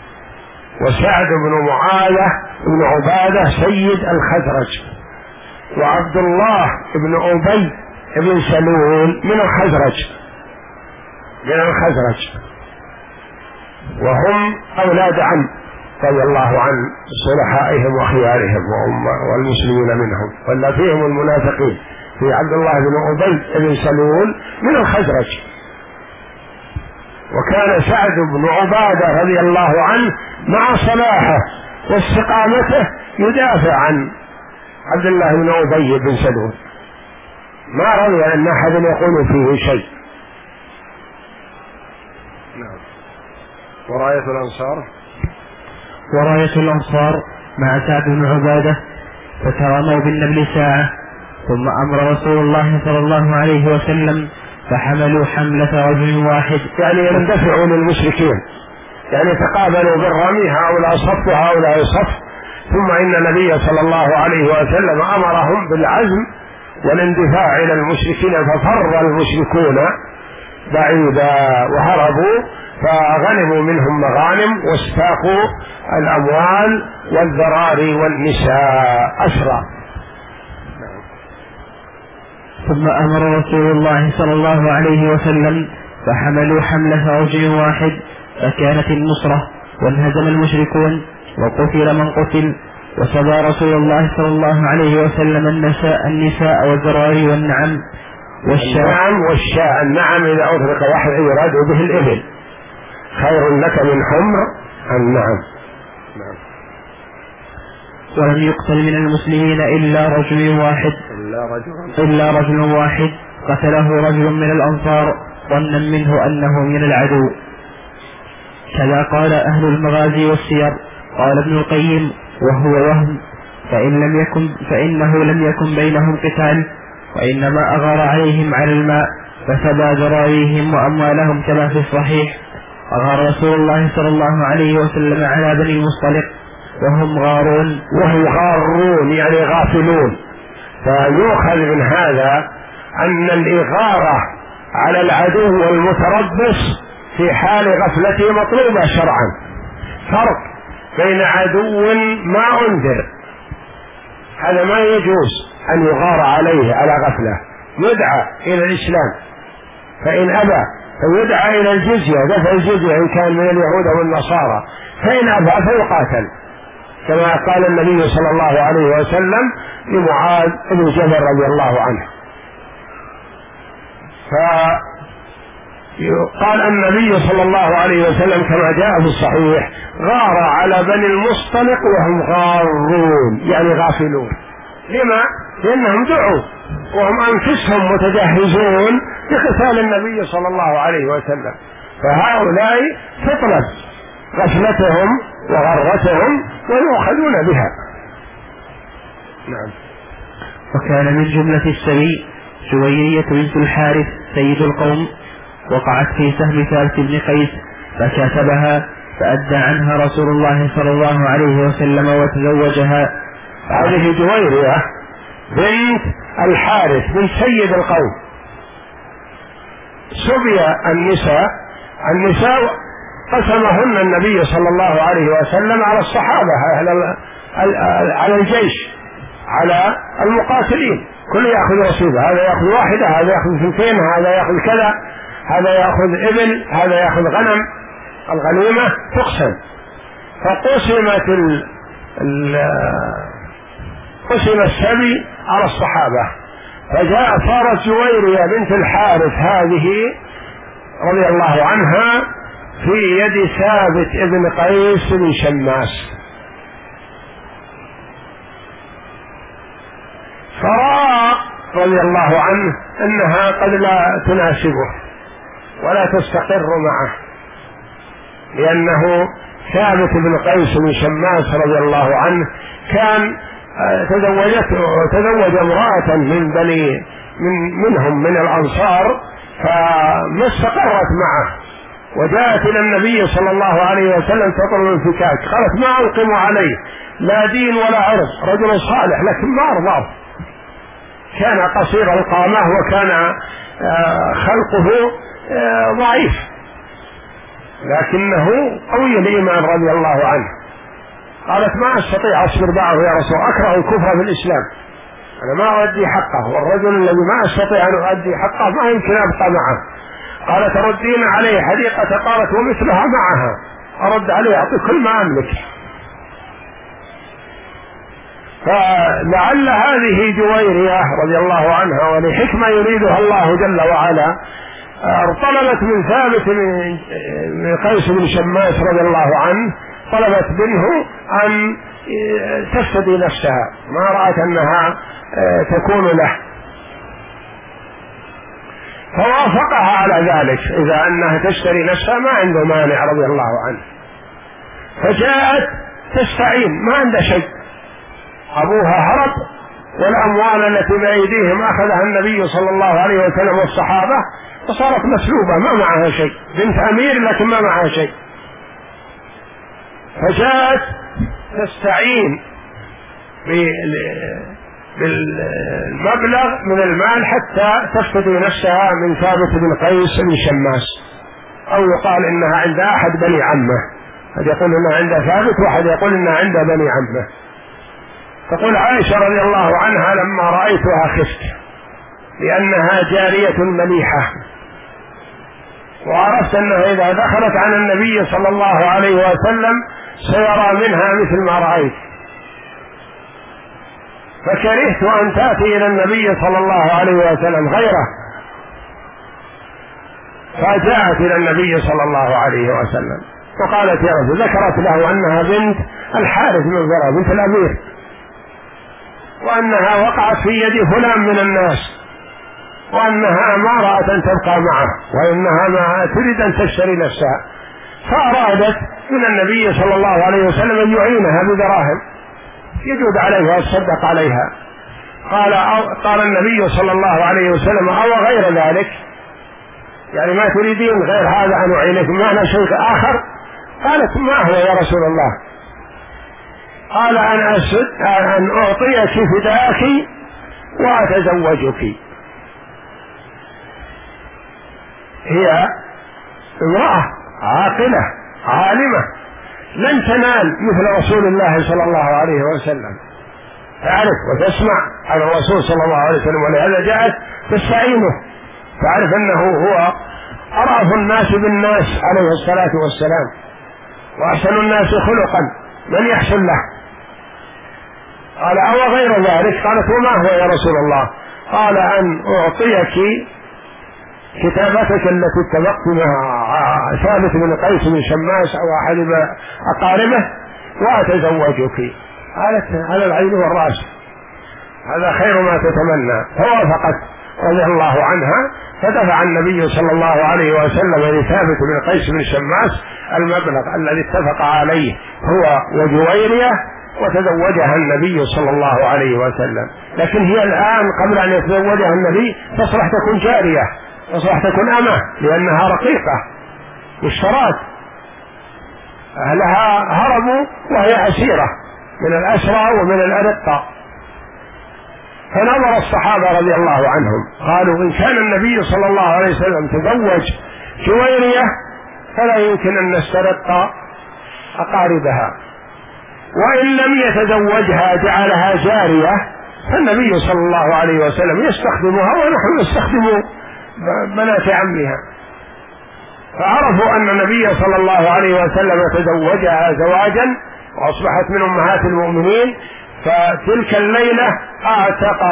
[SPEAKER 1] وسعد بن معاذ بن عبادة سيد الخزرج، وعبد الله بن أبي بن سلول من الخزرج، وهم أولاد عم رضي الله عن صلحائهم وخيارهم والمسلمين منهم، ولا فيهم المنافقين، في عبد الله بن أبي بن سلول من الخزرج. وكان سعد بن عبادة رضي الله عنه مع صلاحه واستقامته يدافع عن عبد الله بن أبي بن سلول، ما رضي أن أحد يقول فيه شيء.
[SPEAKER 2] وراية الأنصار مع سعد بن عبادة، فترموا بالنبل ساعة، ثم أمر رسول الله صلى الله عليه وسلم فحملوا حملة رجل واحد،
[SPEAKER 1] يعني يندفعوا للمشركين، يعني تقابلوا بالرمي، هؤلاء صف وهؤلاء صف، ثم إن النبي صلى الله عليه وسلم أمرهم بالعزم والاندفاع إلى المشركين، ففر المشركون بعيدا وهربوا، فغنموا منهم مغانم واستاقوا الأموال والذراري والنساء أسرى.
[SPEAKER 2] ثم أمر رسول الله صلى الله عليه وسلم فحملوا حملة رجل واحد فكانت النصرة، وانهزم المشركون وقتل من قتل. وسبى رسول الله صلى الله عليه وسلم النساء والذراري والنعم
[SPEAKER 1] والشاء. النعم إذا أطلق واحد يراد به الإبل، خير لك من حمر النعم.
[SPEAKER 2] ولم يقتل من المسلمين إلا رجل واحد قتله رجل من الأنصار ظنا منه أنه من العدو. كذا قال أهل المغازي والسير. قال ابن القيم: وهو وهم، فإنه لم يكن بينهم قتال، وإنما أغار عليهم على الماء فسبى ذراريهم وأموالهم كما في الصحيح. أغار رسول الله صلى الله عليه وسلم على بني المصطلق وهم غارون
[SPEAKER 1] يعني غافلون. فيؤخذ من هذا أن الإغارة على العدو والمتربص في حال غفلته مطلوبة شرعا. فرق بين عدو ما أنذر، هذا ما يجوز أن يغار عليه على غفلة، يدعى إلى الإسلام، فإن أبى فيدعى إلى الجزية، دفع الجزية إن كان من اليهود أو النصارى، فإن أبى فيقاتل، كما قال النبي صلى الله عليه وسلم لمعاذ بن جبل رضي الله عنه. فقال النبي صلى الله عليه وسلم كما جاء في الصحيح: غار على بني المصطلق وهم غارون، يعني غافلون. لما؟ لأنهم دعوا وهم أنفسهم متجهزون لقتال النبي صلى الله عليه وسلم، فهؤلاء تطلب غفلتهم وغرتهم ويؤخذون بها. نعم.
[SPEAKER 2] وكان من جملة السبي جويرية بنت الحارث سيد القوم، وقعت في سهم ثابت بن قيس فكاتبها، فأدى عنها رسول الله صلى الله عليه وسلم وتزوجها.
[SPEAKER 1] هذه جويرية بنت الحارث بن سيد القوم. سبي النساء قسمهن النبي صلى الله عليه وسلم على الصحابة، على الجيش، على المقاتلين، كل يأخذ رصيبة، هذا يأخذ واحدة، هذا يأخذ 2، هذا يأخذ كذا، هذا يأخذ إبل، هذا يأخذ غنم، الغنيمة تقسم. قسم السبي على الصحابة، صارت جويرية بنت الحارث هذه رضي الله عنها في يد ثابت ابن قيس بن شماس. فرأى رضي الله عنه أنها قد لا تناسبه ولا تستقر معه، لأنه ثابت بن قيس بن شماس رضي الله عنه كان تزوج امرأة منهم من الأنصار، فما استقرت معه، وجاءت إلى النبي صلى الله عليه وسلم تطلب الانفكاك، قالت: ما أنقم عليه، لا دين ولا عرض، رجل صالح لكن ما أرضاه، كان قصير القامة وكان خلقه ضعيف، لكنه قوي الإيمان رضي الله عنه. قالت: ما أستطيع أصبر معه يا رسول، أكره الكفر في الإسلام، أنا ما أؤدي حقه، والرجل الذي ما أستطيع أن أؤدي حقه ما يمكن أبقى معه. قالت: تردين عليه حديقة؟ قالت: ومثلها معها، أرد عليه أعطي كل ما أملك. فلعل هذه جويرية رضي الله عنها ولحكمة يريدها الله جل وعلا طلبت من ثابت من قيس بن شماس رضي الله عنه، طلبت منه أن تفتدي نفسها، ما رأت أنها تكون له، فوافقها على ذلك، إذا أنها تشتري نفسها ما عنده مانع رضي الله عنه. فجاءت تستعين، ما عنده شيء، أبوها هرب، والأموال التي بأيديهم أخذها النبي صلى الله عليه وسلم والصحابة، فصارت مسلوبة ما معها شيء، بنت أمير لكن ما معها شيء. فجاءت تستعين بالمبلغ من المال حتى تفتدي نفسها من ثابت بن قيس بن شماس، أو يقال إنها عند أحد بني عمه، قد يقول إنها عند ثابت، واحد يقول إنها عند بني عمه. تقول عائشة رضي الله عنها: لما رأيتها خفت، لأنها جارية مليحة وعرفت أنه إذا دخلت على النبي صلى الله عليه وسلم سيرى منها مثل ما رأيت، فكرهت أن تأتي إلى النبي صلى الله عليه وسلم غيره، فجاءت إلى النبي صلى الله عليه وسلم وقالت يا رسول، ذكرت له أنها بنت الحارث بن زرارة بنت الأمير، وأنها وقعت في يد فلان من الناس، وأنها ما رأت أن تبقى معه، وإنها ما تريد أن تشتري نفسها، فأرادت من النبي صلى الله عليه وسلم أن يعينها بدراهم يجود عليها ويتصدق عليها. قال النبي صلى الله عليه وسلم أو غير ذلك، يعني ما تريدين غير هذا أن أعينكم معنا شيء آخر؟ قالت ما هو يا رسول الله؟ قال أن أعطيك فداك وأتزوجك. هي امرأة عاقلة عالمة لن تنال مثل رسول الله صلى الله عليه وسلم، تعرف وتسمع عن الرسول صلى الله عليه وسلم، ولهذا جاءت تستعينه، تعرف أنه هو أرأف الناس بالناس عليه الصلاة والسلام، وأحسن الناس خلقا، من يحسن له؟ قال أو غير ذلك؟ قالت وما هو يا رسول الله؟ قال أن أعطيك كتابتك التي اتفقت مع ثابت بن قيس بن شماس أو أحد أقاربه وأتزوجك. قالت على العين والرأس، هذا خير ما تتمنى. فوافقت رضي الله عنها، فدفع النبي صلى الله عليه وسلم لثابت بن قيس بن شماس المبلغ الذي اتفق عليه هو وجويرية، وتزوجها النبي صلى الله عليه وسلم. لكن هي الآن قبل أن يتزوجها النبي تصلح تكون جارية، تصلح تكون أمة، لأنها رقيقة مشترات، أهلها هربوا وهي أسيرة من الأسرى ومن الأرقة. فنظر الصحابة رضي الله عنهم قالوا إن كان النبي صلى الله عليه وسلم تزوج جويرية فلا يمكن أن نسترق أقاربها، وإن لم يتزوجها جعلها جارية، فالنبي صلى الله عليه وسلم يستخدمها ونحن نستخدم بنات عمها. فعرفوا أن النبي صلى الله عليه وسلم تزوجها زواجا وأصبحت من أمهات المؤمنين. فتلك الليلة اعتق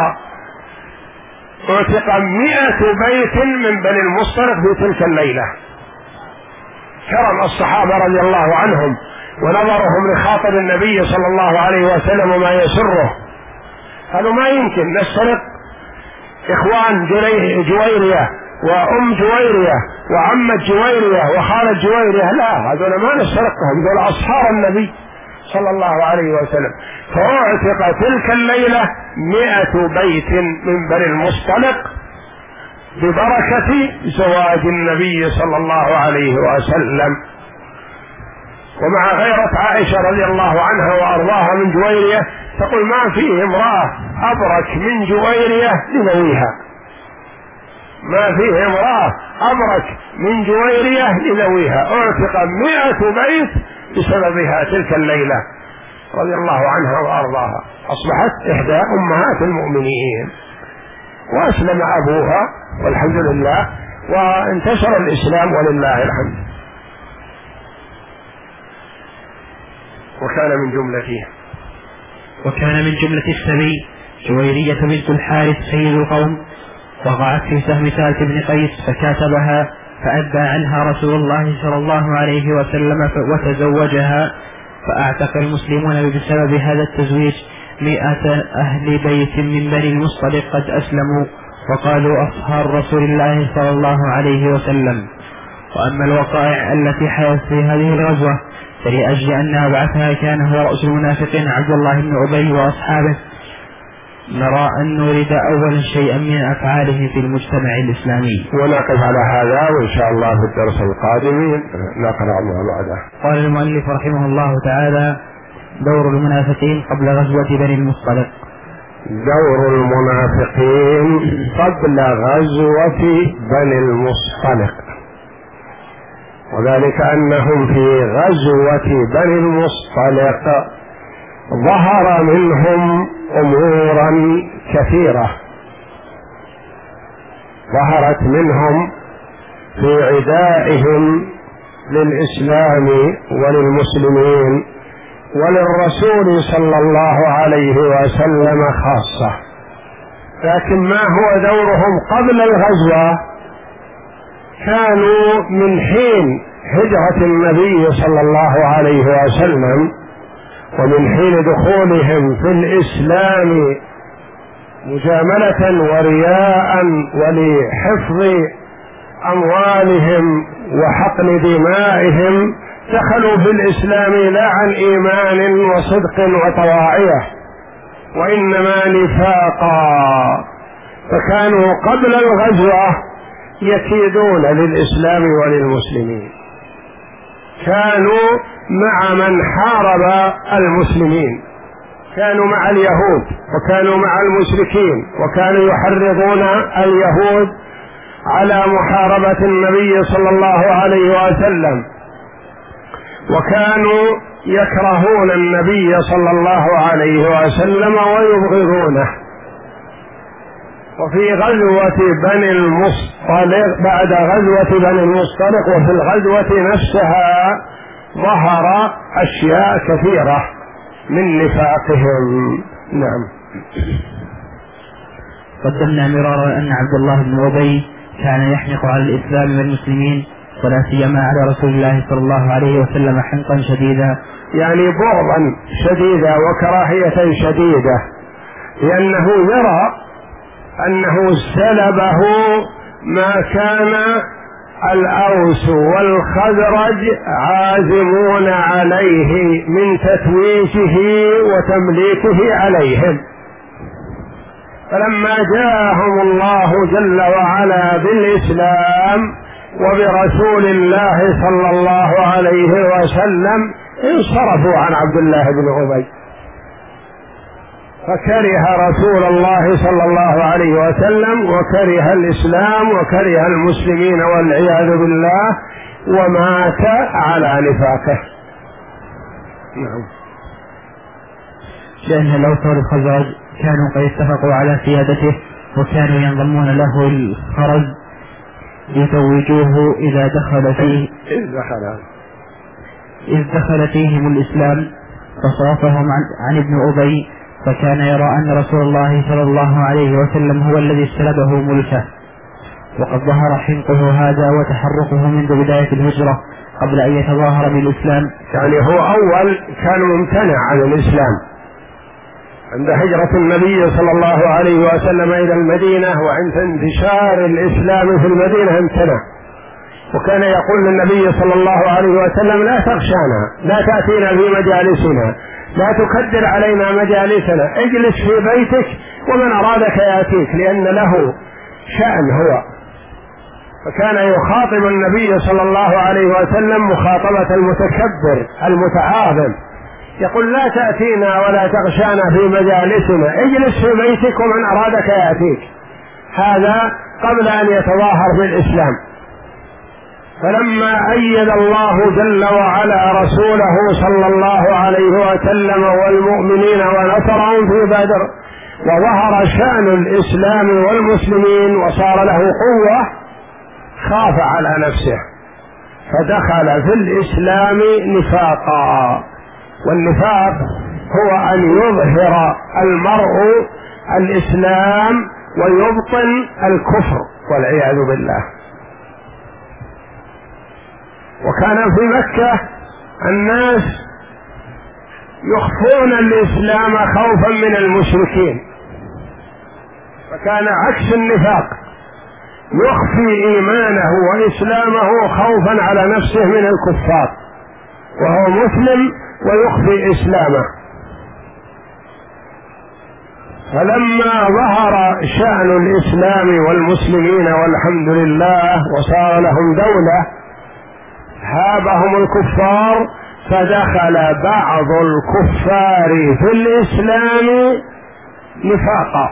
[SPEAKER 1] 100 بيت من بني المصطلق في تلك الليلة. كرم الصحابة رضي الله عنهم ونظرهم لخاطر النبي صلى الله عليه وسلم وما يسره، قالوا ما يمكن نسترق إخوان جويرية وأم جويرية وعمة جويرية وخالة جويرية، لا، هذول ما نسترقهم، هذول أصحاب النبي صلى الله عليه وسلم. فأعتق تلك الليلة 100 بيت من بني المصطلق ببركة زواج النبي صلى الله عليه وسلم. ومع غيرة عائشة رضي الله عنها وأرضاها من جويرية، تقول ما فيه امرأة أبرك من جويرية لذويها، ما فيه امرأة أبرك من جويرية لذويها. أعتق 100 بيت بسببها تلك الليلة رضي الله عنها وأرضاها، أصبحت إحدى أمهات المؤمنين، وأسلم أبوها والحمد لله، وانتشر الإسلام ولله الحمد. وكان
[SPEAKER 2] من جملة السبي جويرية بنت الحارث سيد القوم، وقعت في سهم ثابت بن قيس فكاتبها، فأدى عنها رسول الله صلى الله عليه وسلم وتزوجها. فأعتق المسلمون بسبب هذا التزويج 100 أهل بيت من بني المصطلق قد أسلموا وقالوا أصهار رسول الله صلى الله عليه وسلم. وأما الوقائع التي حدثت في هذه الغزوة فلأجل أنها بعثها كان هو رأس المنافقين عبد الله بن أبي وأصحابه، نرى أن نريد أولا شيئا من أفعاله في المجتمع الإسلامي،
[SPEAKER 1] ونقف على هذا وإن شاء الله في الدرس القادم نقرأ ما بعده.
[SPEAKER 2] قال المؤلف رحمه الله تعالى: دور المنافقين قبل غزوة بني المصطلق.
[SPEAKER 1] دور المنافقين قبل غزوة بني المصطلق، وذلك أنهم في غزوة بني المصطلق ظهر منهم أمورا كثيرة، ظهرت منهم في عدائهم للإسلام وللمسلمين وللرسول صلى الله عليه وسلم خاصة. لكن ما هو دورهم قبل الغزوة؟ كانوا من حين هجرة النبي صلى الله عليه وسلم ومن حين دخولهم في الإسلام مجاملة ورياء ولحفظ أموالهم وحقن دمائهم، دخلوا في الإسلام لا عن إيمان وصدق وطواعية، وإنما نفاقا. فكانوا قبل الغزوة يكيدون للإسلام وللمسلمين، كانوا مع من حارب المسلمين، كانوا مع اليهود وكانوا مع المشركين، وكانوا يحرضون اليهود على محاربة النبي صلى الله عليه وسلم، وكانوا يكرهون النبي صلى الله عليه وسلم ويبغضونه. وفي غزوة بني المصطلق، بعد غزوة بني المصطلق وفي الغزوة نفسها، ظهر أشياء كثيرة من نفاقهم. نعم.
[SPEAKER 2] قدمنا مرارا أن عبد الله بن أبي كان يحنق على الإسلام والمسلمين، ولا سيما على رسول الله صلى الله عليه وسلم حنقا شديدا،
[SPEAKER 1] يعني بغضا شديدا وكراهية شديدة، لأنه يرى أنه سلبه ما كان الأوس والخزرج عازمون عليه من تتويجه وتمليكه عليهم. فلما جاءهم الله جل وعلا بالإسلام وبرسول الله صلى الله عليه وسلم انصرفوا عن عبد الله بن أبي، فكره رسول الله صلى الله عليه وسلم وكره الإسلام وكره المسلمين والعياذ بالله، ومات على نفاقه. نعم.
[SPEAKER 2] لأن الأوس والخزرج كانوا قد اتفقوا على سيادته، وكانوا ينضمون له الخرز يتوجوه إذ دخل فيهم الإسلام، فصرفهم عن ابن أبي، فكان يرى أن رسول الله صلى الله عليه وسلم هو الذي استلبه ملكه. وقد ظهر حنقه هذا وتحرقه منذ بداية الهجرة قبل أن يتظاهر بالإسلام.
[SPEAKER 1] يعني هو أول كان ممتنع عن الإسلام عند هجرة النبي صلى الله عليه وسلم إلى المدينة، وعند انتشار الإسلام في المدينة امتنع، وكان يقول للنبي صلى الله عليه وسلم: لا تغشانا، لا تأتينا في مجالسنا، لا تكدر علينا مجالسنا، اجلس في بيتك ومن أرادك يأتيك، لأن له شأن هو. فكان يخاطب النبي صلى الله عليه وسلم مخاطبة المتكبر المتعاظم، يقول: لا تأتينا ولا تغشانا في مجالسنا، اجلس في بيتك ومن أرادك يأتيك. هذا قبل أن يتظاهر بالإسلام. فلما أيد الله جل وعلا رسوله صلى الله عليه وسلم والمؤمنين ونصرهم في بدر، وظهر شأن الإسلام والمسلمين وصار له قوة، خاف على نفسه فدخل في الإسلام نفاقا. والنفاق هو أن يظهر المرء الإسلام ويبطن الكفر والعياذ بالله. وكان في مكة الناس يخفون الإسلام خوفا من المشركين، فكان عكس النفاق، يخفي إيمانه وإسلامه خوفا على نفسه من الكفار، وهو مسلم ويخفي إسلامه. فلما ظهر شأن الإسلام والمسلمين والحمد لله وصار لهم دولة، هابهم الكفار، فدخل بعض الكفار في الإسلام نفاقا،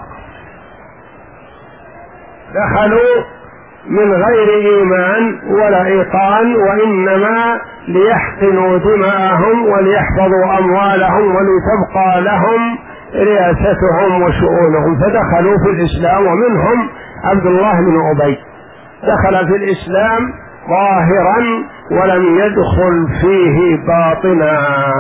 [SPEAKER 1] دخلوا من غير إيمان ولا إيقان، وإنما ليحقنوا دماءهم وليحفظوا أموالهم ولتبقى لهم رياستهم وشؤونهم، فدخلوا في الإسلام، ومنهم عبد الله بن أبي دخل في الإسلام ظاهرا ولم يدخل فيه باطنا،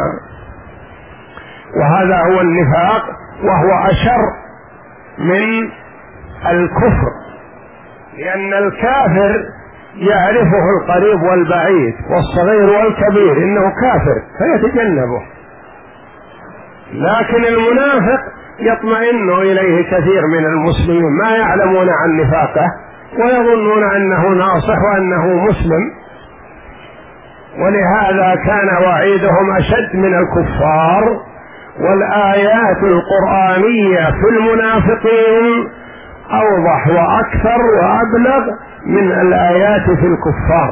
[SPEAKER 1] وهذا هو النفاق، وهو أشر من الكفر، لأن الكافر يعرفه القريب والبعيد والصغير والكبير إنه كافر فيتجنبه، لكن المنافق يطمئن إليه كثير من المسلمين ما يعلمون عن نفاقه ويظنون أنه ناصح وأنه مسلم، ولهذا كان وعيدهم أشد من الكفار. والآيات القرآنية في المنافقين أوضح وأكثر وأبلغ من الآيات في الكفار.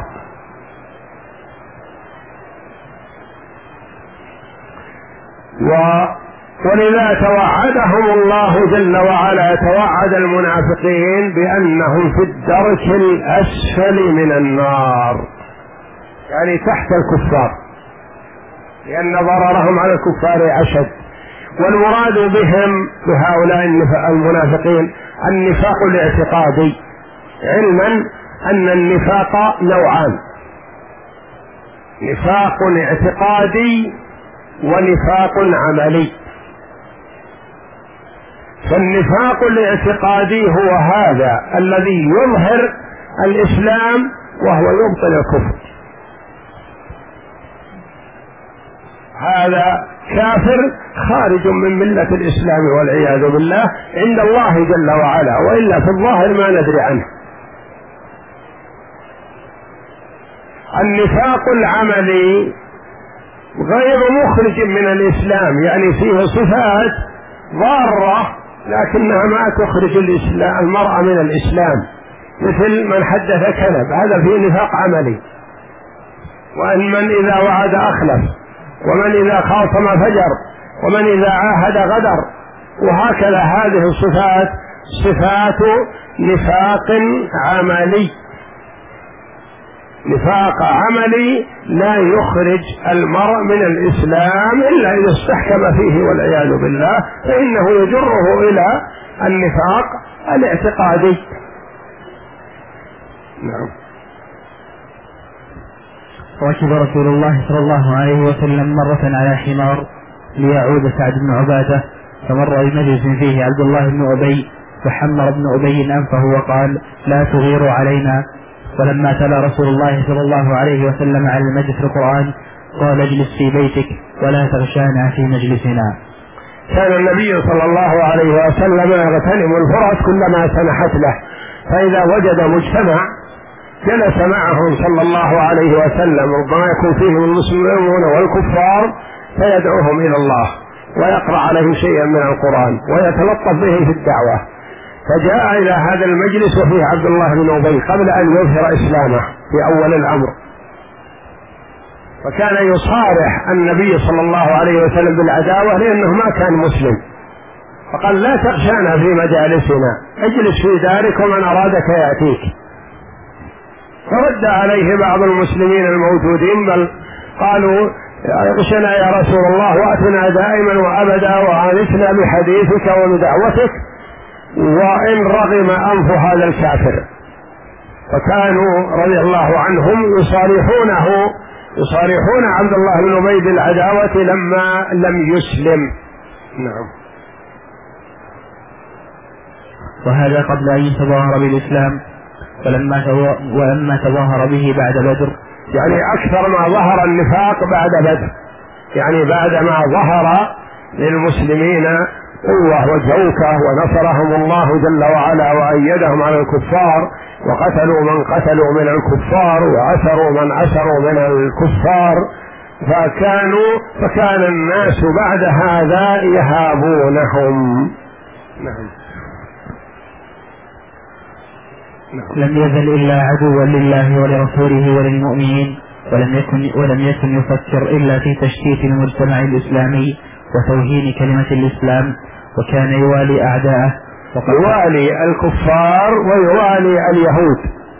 [SPEAKER 1] ولذا توعدهم الله جل وعلا، توعد المنافقين بأنهم في الدرك الأسفل من النار، يعني تحت الكفار، لأن ضررهم على الكفار أشد. والمراد بهم بهؤلاء المنافقين النفاق الاعتقادي، علما أن النفاق نوعان: نفاق اعتقادي ونفاق عملي. فالنفاق الاعتقادي هو هذا الذي يظهر الإسلام وهو يبطل الكفر، هذا كافر خارج من ملة الإسلام والعياذ بالله عند الله جل وعلا، وإلا في الظاهر ما ندري عنه. النفاق العملي غير مخرج من الإسلام، يعني فيه صفات ضارة لكنها ما تخرج المرأة من الإسلام، مثل من حدث كذب، هذا فيه نفاق عملي، وأن من إذا وعد أخلف، ومن إذا خاصم فجر، ومن إذا عاهد غدر، وهكذا. هذه الصفات صفات نفاق عملي، نفاق عملي لا يخرج المرء من الإسلام إلا إذا استحكم فيه والعياذ بالله، فإنه يجره إلى النفاق الاعتقادي. نعم.
[SPEAKER 2] ركب رسول الله صلى الله عليه وسلم مرة على حمار ليعود سعد بن عبادة، فمر بمجلس فيه عبد الله بن أبي، فحمر ابن أبي أنفه وقال: لا تغيروا علينا. ولما تلا رسول الله صلى الله عليه وسلم على المجلس القرآن قال: اجلس في بيتك ولا تغشانا في مجلسنا.
[SPEAKER 1] كان النبي صلى الله عليه وسلم يغتنم الفرص كلما سنحت له، فإذا وجد مجتمع جلس معهم صلى الله عليه وسلم، ربما يكون فيهم المسلمون والكفار، فيدعوهم إلى الله ويقرأ عليهم شيئا من القرآن ويتلطف به في الدعوة. فجاء إلى هذا المجلس وفيه عبد الله بن أبي قبل أن يظهر إسلامه في أول الأمر، فكان يصارح النبي صلى الله عليه وسلم بالعداوة لأنه ما كان مسلم، فقال: لا تغشانا في مجالسنا، اجلس في دارك ومن أرادك يأتيك. فرد عليه بعض المسلمين الموجودين بل قالوا: اغشنا يا رسول الله، وأتنا دائما وأبدا وآنسنا بحديثك وبدعوتك، وإن رغم أنف هذا الكافر. فكانوا رضي الله عنهم يصارحون عبد الله بن أبي بالعداوة لما لم يسلم. نعم.
[SPEAKER 2] وهذا قبل أن يتظاهر بالإسلام، ولما تظاهر به بعد بدر،
[SPEAKER 1] يعني أكثر ما ظهر النفاق بعد بدر، يعني بعد ما ظهر للمسلمين قوة وجوكة ونصرهم الله جل وعلا وأيدهم على الكفار، وقتلوا من قتلوا من الكفار وأسروا من أسروا من الكفار، فكان الناس بعد هذا يهابونهم. نعم.
[SPEAKER 2] لم يزل إلا عدوا لله ولرسوله وللمؤمنين، ولم يكن يفكر إلا في تشتيت المجتمع الإسلامي وتوهين كلمة الإسلام، وكان يوالي أعداءه،
[SPEAKER 1] يوالي الكفار ويوالي اليهود.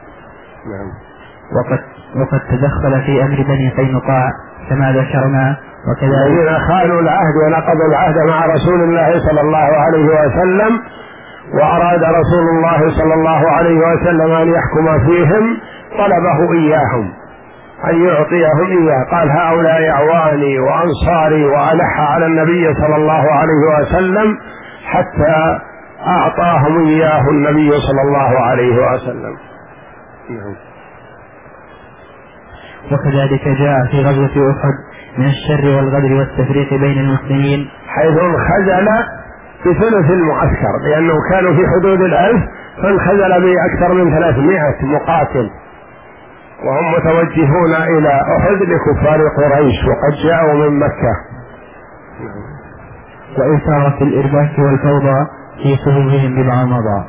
[SPEAKER 2] وقد تدخل في أمر بني قينقاع كما ذكرنا،
[SPEAKER 1] الذين خانوا العهد ونقضوا العهد مع رسول الله صلى الله عليه وسلم وأراد رسول الله صلى الله عليه وسلم أن يحكم فيهم طلبه إياهم أن يعطيهم إياه، قال هؤلاء أعواني وأنصاري، وألح على النبي صلى الله عليه وسلم حتى أعطاهم إياه النبي صلى الله عليه وسلم.
[SPEAKER 2] وكذلك جاء في غزوة أحد من الشر والغدر والتفريق بين المسلمين،
[SPEAKER 1] حيث انخزل بثلث المعسكر، لأنه كانوا في حدود 1000 فانخزل بأكثر من 300 مقاتل، وهم متوجهون إلى أحد لكفار قريش وقد جاءوا من مكة.
[SPEAKER 2] وإثارة الإرباك والفوضى في صفوفهم بما مضى.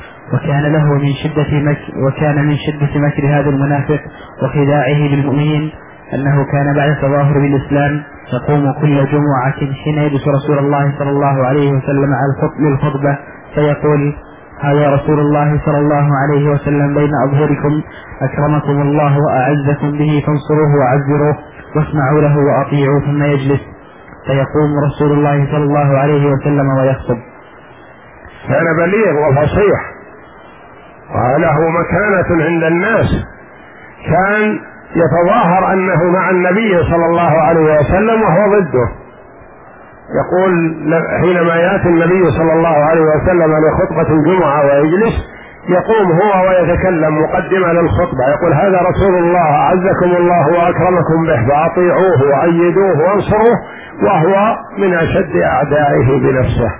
[SPEAKER 2] وكان من شدة مكر هذا المنافق وخداعه بالمؤمنين أنه كان بعد تظاهر بالإسلام يقوم كل جمعة حين يجلس رسول الله صلى الله عليه وسلم على للخطبة فيقول: هذا رسول الله صلى الله عليه وسلم بين أظهركم، أكرمكم الله وأعزكم به، فانصروه وعزروه واسمعوا له وأطيعوا. ثم يجلس فيقوم رسول الله صلى الله عليه وسلم ويخطب.
[SPEAKER 1] كان بليغ وفصيح وله مكانة عند الناس، كان يتظاهر أنه مع النبي صلى الله عليه وسلم وهو ضده. يقول حينما يأتي النبي صلى الله عليه وسلم لخطبة الجمعة ويجلس، يقوم هو ويتكلم مقدما للخطبة، يقول هذا رسول الله أعزكم الله وأكرمكم به فأطيعوه وأيدوه وانصروه، وهو من أشد أعدائه بنفسه.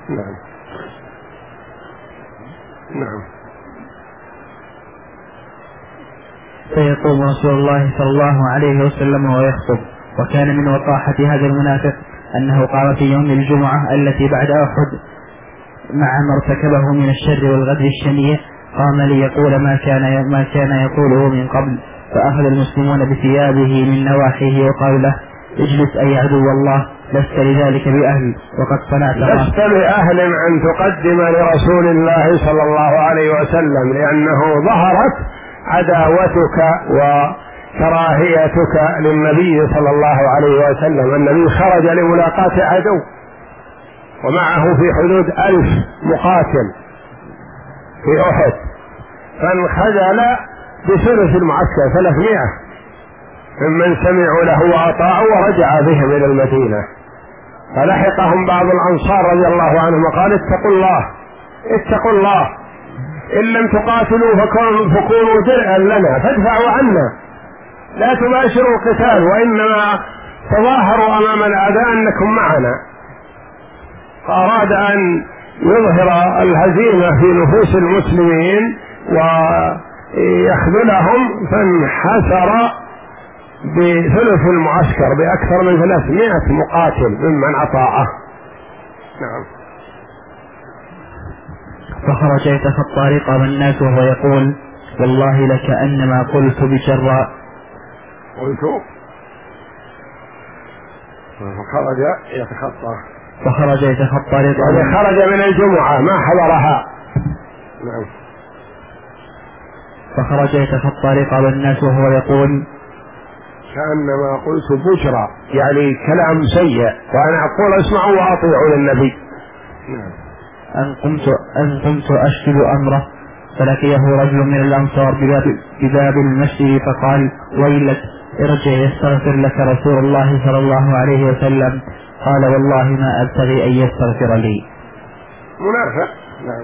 [SPEAKER 1] نعم.
[SPEAKER 2] فيقوم رسول الله صلى الله عليه وسلم ويخطب. وكان من وقاحة هذا المنافق أنه قام في يوم الجمعة التي بعد أحد مع ما ارتكبه من الشر والغدر الشنيع، قام ليقول ما كان يقوله من قبل، فأخذ المسلمون بثيابه من نواحيه وقالوا له: اجلس أي عدو الله، لست لذلك بأهل، وقد صنعت
[SPEAKER 1] لست بأهل أن تقدم لرسول الله صلى الله عليه وسلم، لأنه ظهرت عداوتك وكراهيتك للنبي صلى الله عليه وسلم. النبي خرج لملاقاة عدو ومعه في حدود 1000 مقاتل في أحد، فانخزل بثلث المعسكر 300 ممن سمعوا له وأطاعوا، ورجع بهم إلى المدينة. فلحقهم بعض الأنصار رضي الله عنهم وقال: اتقوا الله اتقوا الله، إن لم تقاتلوا فكونوا درعا لنا فادفعوا عنا، لا تباشروا القتال، وإنما تظاهروا أمام الأعداء أنكم معنا. فأراد أن يظهر الهزيمة في نفوس المسلمين ويخذلهم، فانحسر بثلث المعسكر بأكثر من 300 مقاتل ممن أطاعه. نعم.
[SPEAKER 2] فخرج يتخطى رقاب الناس وهو يقول: والله لكأنما قلت بشراء. فخرج يتخطى رقاب،
[SPEAKER 1] يعني خرج من الجمعة ما حضرها. نعم.
[SPEAKER 2] فخرج يتخطى رقاب الناس وهو يقول:
[SPEAKER 1] كأنما قلت بشرى، يعني كلام سيء، وأنا أقول اسمعوا وأطيعوا للنبي. نعم.
[SPEAKER 2] أن قمت أشكل أمره، فلقيه رجل من الأنصار بباب المسجد فقال: ويلك، ارجع يستغفر لك رسول الله صلى الله عليه وسلم. قال: والله ما أبتغي أن يستغفر لي.
[SPEAKER 1] منافق. نعم.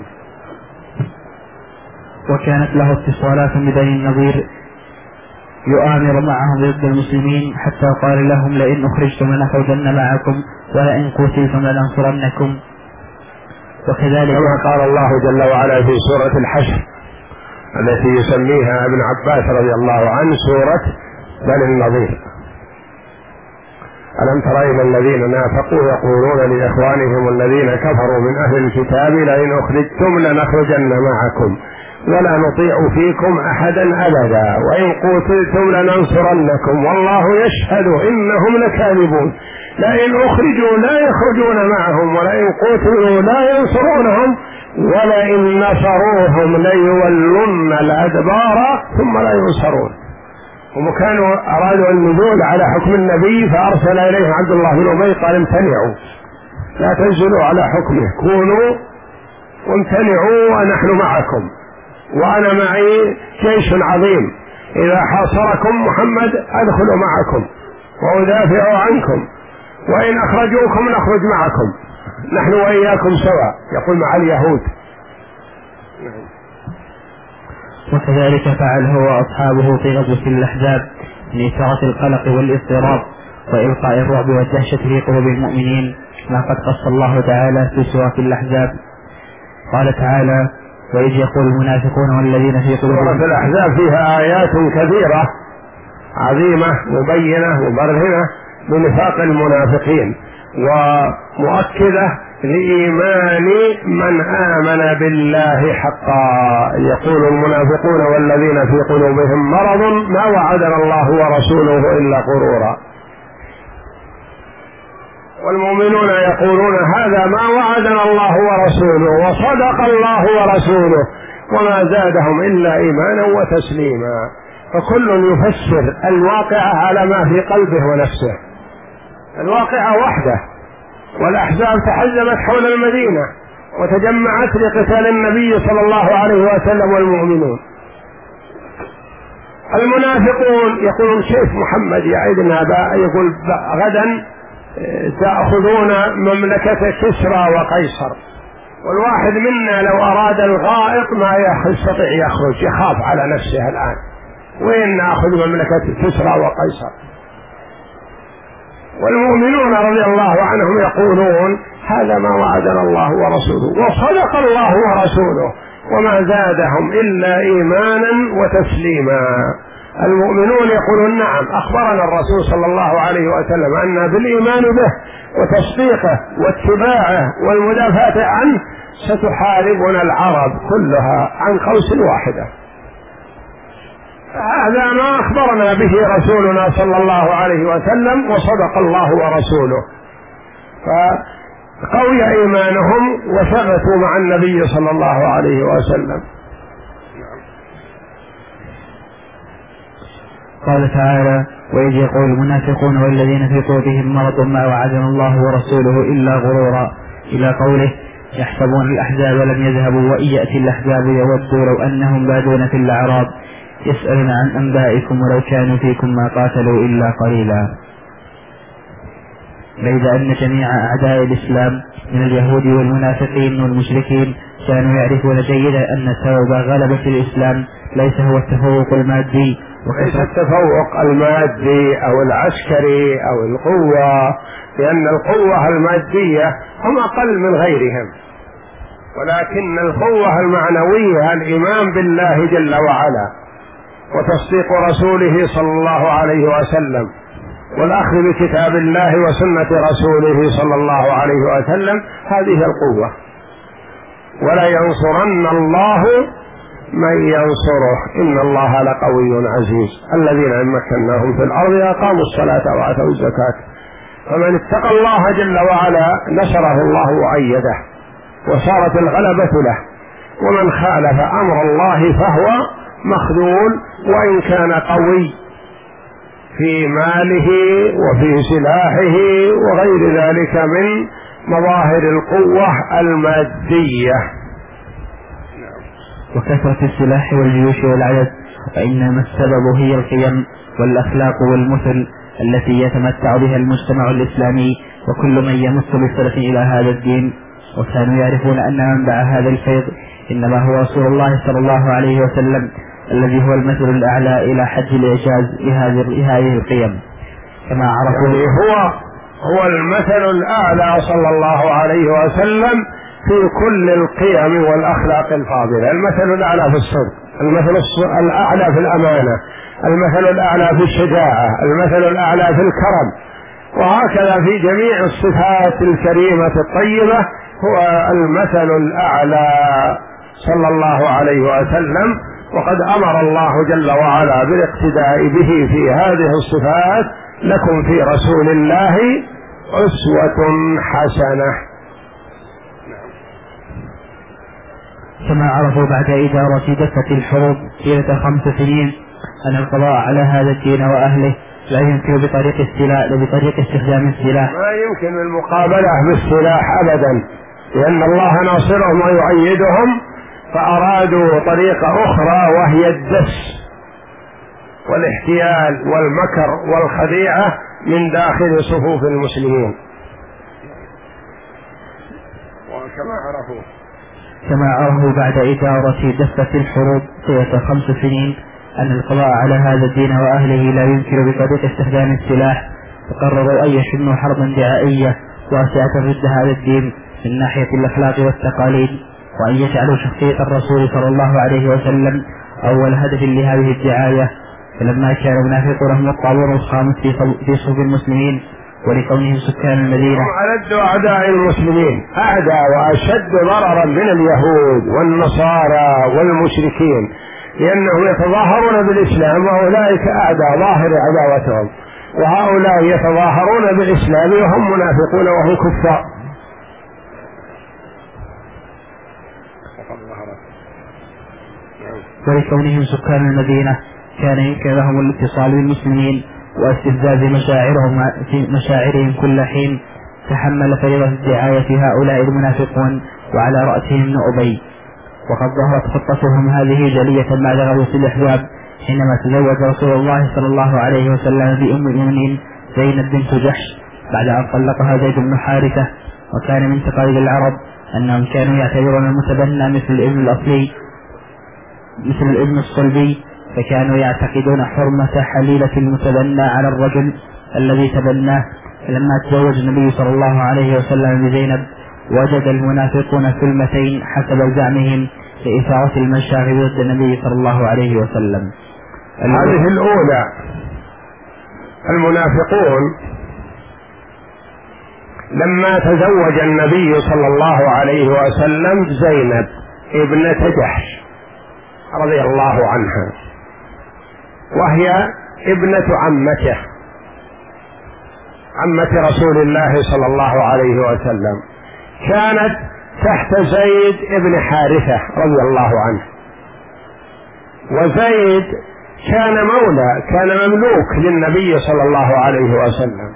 [SPEAKER 2] وكانت له اتصالات ببني النضير يؤامر معهم ضد المسلمين، حتى قال لهم: لئن أخرجتم لنخرجن معكم، ولئن قتلتم لننصرنكم. وكذلك
[SPEAKER 1] كما قال الله جل وعلا في سورة الحشر التي يسميها ابن عباس رضي الله عنه سورة بني النضير: ألم تر إلى الذين نافقوا يقولون لإخوانهم الذين كفروا من أهل الكتاب لئن أخرجتم لنخرجن معكم ولا نطيع فيكم أحدا أبدا وإن قتلتم لننصرنكم والله يشهد إنهم لكاذبون. لئن أخرجوا لا يخرجون معهم ولئن قتلوا لا ينصرونهم ولئن نصروهم ليولن الأدبار ثم لا ينصرون. هم كانوا أرادوا النزول على حكم النبي فأرسل إليه عبد الله بن أبي قال: امتنعوا، لا تنزلوا على حكمه، كونوا وامتنعوا ونحن معكم، وأنا معي جيش عظيم، إذا حاصركم محمد أدخل معكم وأدافع عنكم، وإن أخرجوكم نخرج معكم، نحن وإياكم سواء، يقول مع اليهود.
[SPEAKER 2] وكذلك فعل هو وأصحابه في غزوة الأحزاب من إثارة القلق والاضطراب وإلقاء الرعب والدهشة في قلوب المؤمنين، ما قد قص الله تعالى في سورة الأحزاب. قال تعالى: وإذ يقول المنافقون والذين في قلوبهم.
[SPEAKER 1] سورة الأحزاب فيها آيات كثيرة عظيمة مبينة مبرهنة بنفاق المنافقين ومؤكدة لإيمان من آمن بالله حقا. يقول المنافقون والذين في قلوبهم مرض ما وعدنا الله ورسوله إلا غرورا، والمؤمنون يقولون هذا ما وعدنا الله ورسوله وصدق الله ورسوله وما زادهم إلا إيمانا وتسليما. فكل يفسر الواقعة على ما في قلبه ونفسه. الواقعة وحده، والأحزاب تحزبت حول المدينة وتجمعت لقتال النبي صلى الله عليه وسلم والمؤمنون. المنافقون يقولون كيف محمد يعدنا يقول غدا تأخذون مملكة كسرى وقيصر، والواحد منا لو أراد الغائط ما يستطيع يخرج، يخاف على نفسه الآن، وين نأخذ مملكة كسرى وقيصر؟ والمؤمنون رضي الله عنهم يقولون هذا ما وعدنا الله ورسوله وصدق الله ورسوله وما زادهم إلا إيمانا وتسليما. المؤمنون يقولون نعم، أخبرنا الرسول صلى الله عليه وسلم أن بالإيمان به وتصديقه واتباعه والمدافعة عنه ستحاربنا العرب كلها عن قوس واحدة. هذا ما أخبرنا به رسولنا صلى الله عليه وسلم وصدق الله ورسوله، فقوي إيمانهم وثبتوا مع النبي صلى الله عليه وسلم.
[SPEAKER 2] قال تعالى: وإذ يقول المنافقون والذين في قلوبهم مرض ما وعدنا الله ورسوله إلا غرورا، إلى قوله: يحسبون الأحزاب لم يذهبوا وإن يأتي الأحزاب يودوا لو أنهم بادون في الأعراب يسألون عن أنبائكم ولو كانوا فيكم ما قاتلوا إلا قليلا. بيد أن جميع أعداء الإسلام من اليهود والمنافقين والمشركين كانوا يعرفون جيدا أن سبب غلبة الإسلام ليس هو التفوق المادي،
[SPEAKER 1] وليس التفوق المادي أو العسكري أو القوة، لأن القوة المادية هم أقل من غيرهم، ولكن القوة المعنوية الإيمان بالله جل وعلا وتصديق رسوله صلى الله عليه وسلم والأخذ بكتاب الله وسنة رسوله صلى الله عليه وسلم، هذه القوة. ولا ينصرن الله من ينصره إن الله لقوي عزيز. الذين إن مكناهم في الأرض أقاموا الصلاة وآتوا الزكاة، فمن اتقى الله جل وعلا نصره الله وأيده وصارت الغلبة له، ومن خالف أمر الله فهو مخذول وإن كان قوي في ماله وفي سلاحه وغير ذلك من مظاهر القوة المادية.
[SPEAKER 2] وكثرة السلاح والجيوش والعدد، وإنما السبب هي القيم والأخلاق والمثل التي يتمتع بها المجتمع الإسلامي وكل من يمس بصلة إلى هذا الدين. وكانوا يعرفون أن منبع هذا الفيض إنما هو رسول الله صلى الله عليه وسلم الذي هو المثل الأعلى إلى حد الإعجاز لهذه القيم، كما عرفوا.
[SPEAKER 1] يعني هو المثل الأعلى صلى الله عليه وسلم في كل القيم والأخلاق الفاضلة، المثل الأعلى في الصدق، المثل الأعلى في الأمانة، المثل الأعلى في الشجاعة، المثل الأعلى في الكرم، وهكذا في جميع الصفات الكريمة الطيبة هو المثل الأعلى صلى الله عليه وسلم. وقد أمر الله جل وعلا بالاقتداء به في هذه الصفات: لكم في رسول الله أسوة حسنة.
[SPEAKER 2] كما عرفوا بعد إدارة دفة الحروب طيلة 5 سنين أن القضاء على هذا الدين وأهله لا يمكن بطريق استخدام السلاح،
[SPEAKER 1] ما يمكن المقابلة بالسلاح أبدا، لأن الله ناصرهم ويؤيدهم، فأرادوا طريقة أخرى وهي الدس والاحتيال والمكر والخديعة من داخل صفوف المسلمين.
[SPEAKER 2] كما عرفوا بعد إدارة دفة الحروب طيلة 5 سنين أن القضاء على هذا الدين وأهله لا يمكن بطريق استخدام السلاح، فقرروا أن يشنوا حربا دعائية واسعة ضد هذا الدين من ناحية الأخلاق والتقاليد، وأن يجعلوا شخصية الرسول صلى الله عليه وسلم أول هدف لهذه الدعاية. فلما كان المنافقون هم الطاغوت الخامس في صفوف المسلمين ولكونهم سكان المدينة،
[SPEAKER 1] هم ألد أعداء المسلمين، أعدى وأشد ضررا من اليهود والنصارى والمشركين، لأنهم يتظاهرون بالإسلام وأولئك أعدى ظاهر عداوتهم، وهؤلاء يتظاهرون بالإسلام وهم منافقون وهم كفار.
[SPEAKER 2] ولكونهم سكان المدينة كان يمكن لهم الاتصال بالمسلمين واستفزاز مشاعرهم كل حين. تحمل فريضة الدعاية هؤلاء المنافقون وعلى رأسهم ابن أبي، وقد ظهرت خطتهم هذه جلية بعد غزوة الأحزاب حينما تزوج رسول الله صلى الله عليه وسلم بأم المؤمنين زينب بنت جحش بعد أن طلقها زيد بن حارثة. وكان من تقاليد العرب أنهم كانوا يعتبرون المتبنى مثل الابن الأصلي مثل الابن الصلبي، فكانوا يعتقدون حرمة حليلة المتبنى على الرجل الذي تبناه. فلما تزوج النبي صلى الله عليه وسلم بزينب وجد المنافقون ثلمتين حسب زعمهم لإثارة المشاغل ضد النبي صلى الله عليه وسلم.
[SPEAKER 1] هذه الأولى، المنافقون لما تزوج النبي صلى الله عليه وسلم زينب ابنة جحش رضي الله عنها، وهي ابنة عمته، عمة رسول الله صلى الله عليه وسلم، كانت تحت زيد ابن حارثة رضي الله عنه. وزيد كان مولى، كان مملوك للنبي صلى الله عليه وسلم،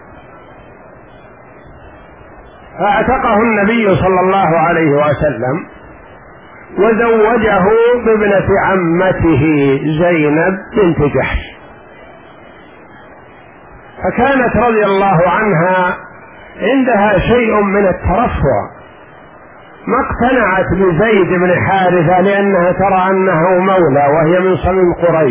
[SPEAKER 1] فاعتقه النبي صلى الله عليه وسلم وزوجه بابنة عمته زينب بنت جحش. فكانت رضي الله عنها عندها شيء من الترفع، ما اقتنعت بزيد بن حارثة لأنها ترى أنه مولى وهي من صميم قريش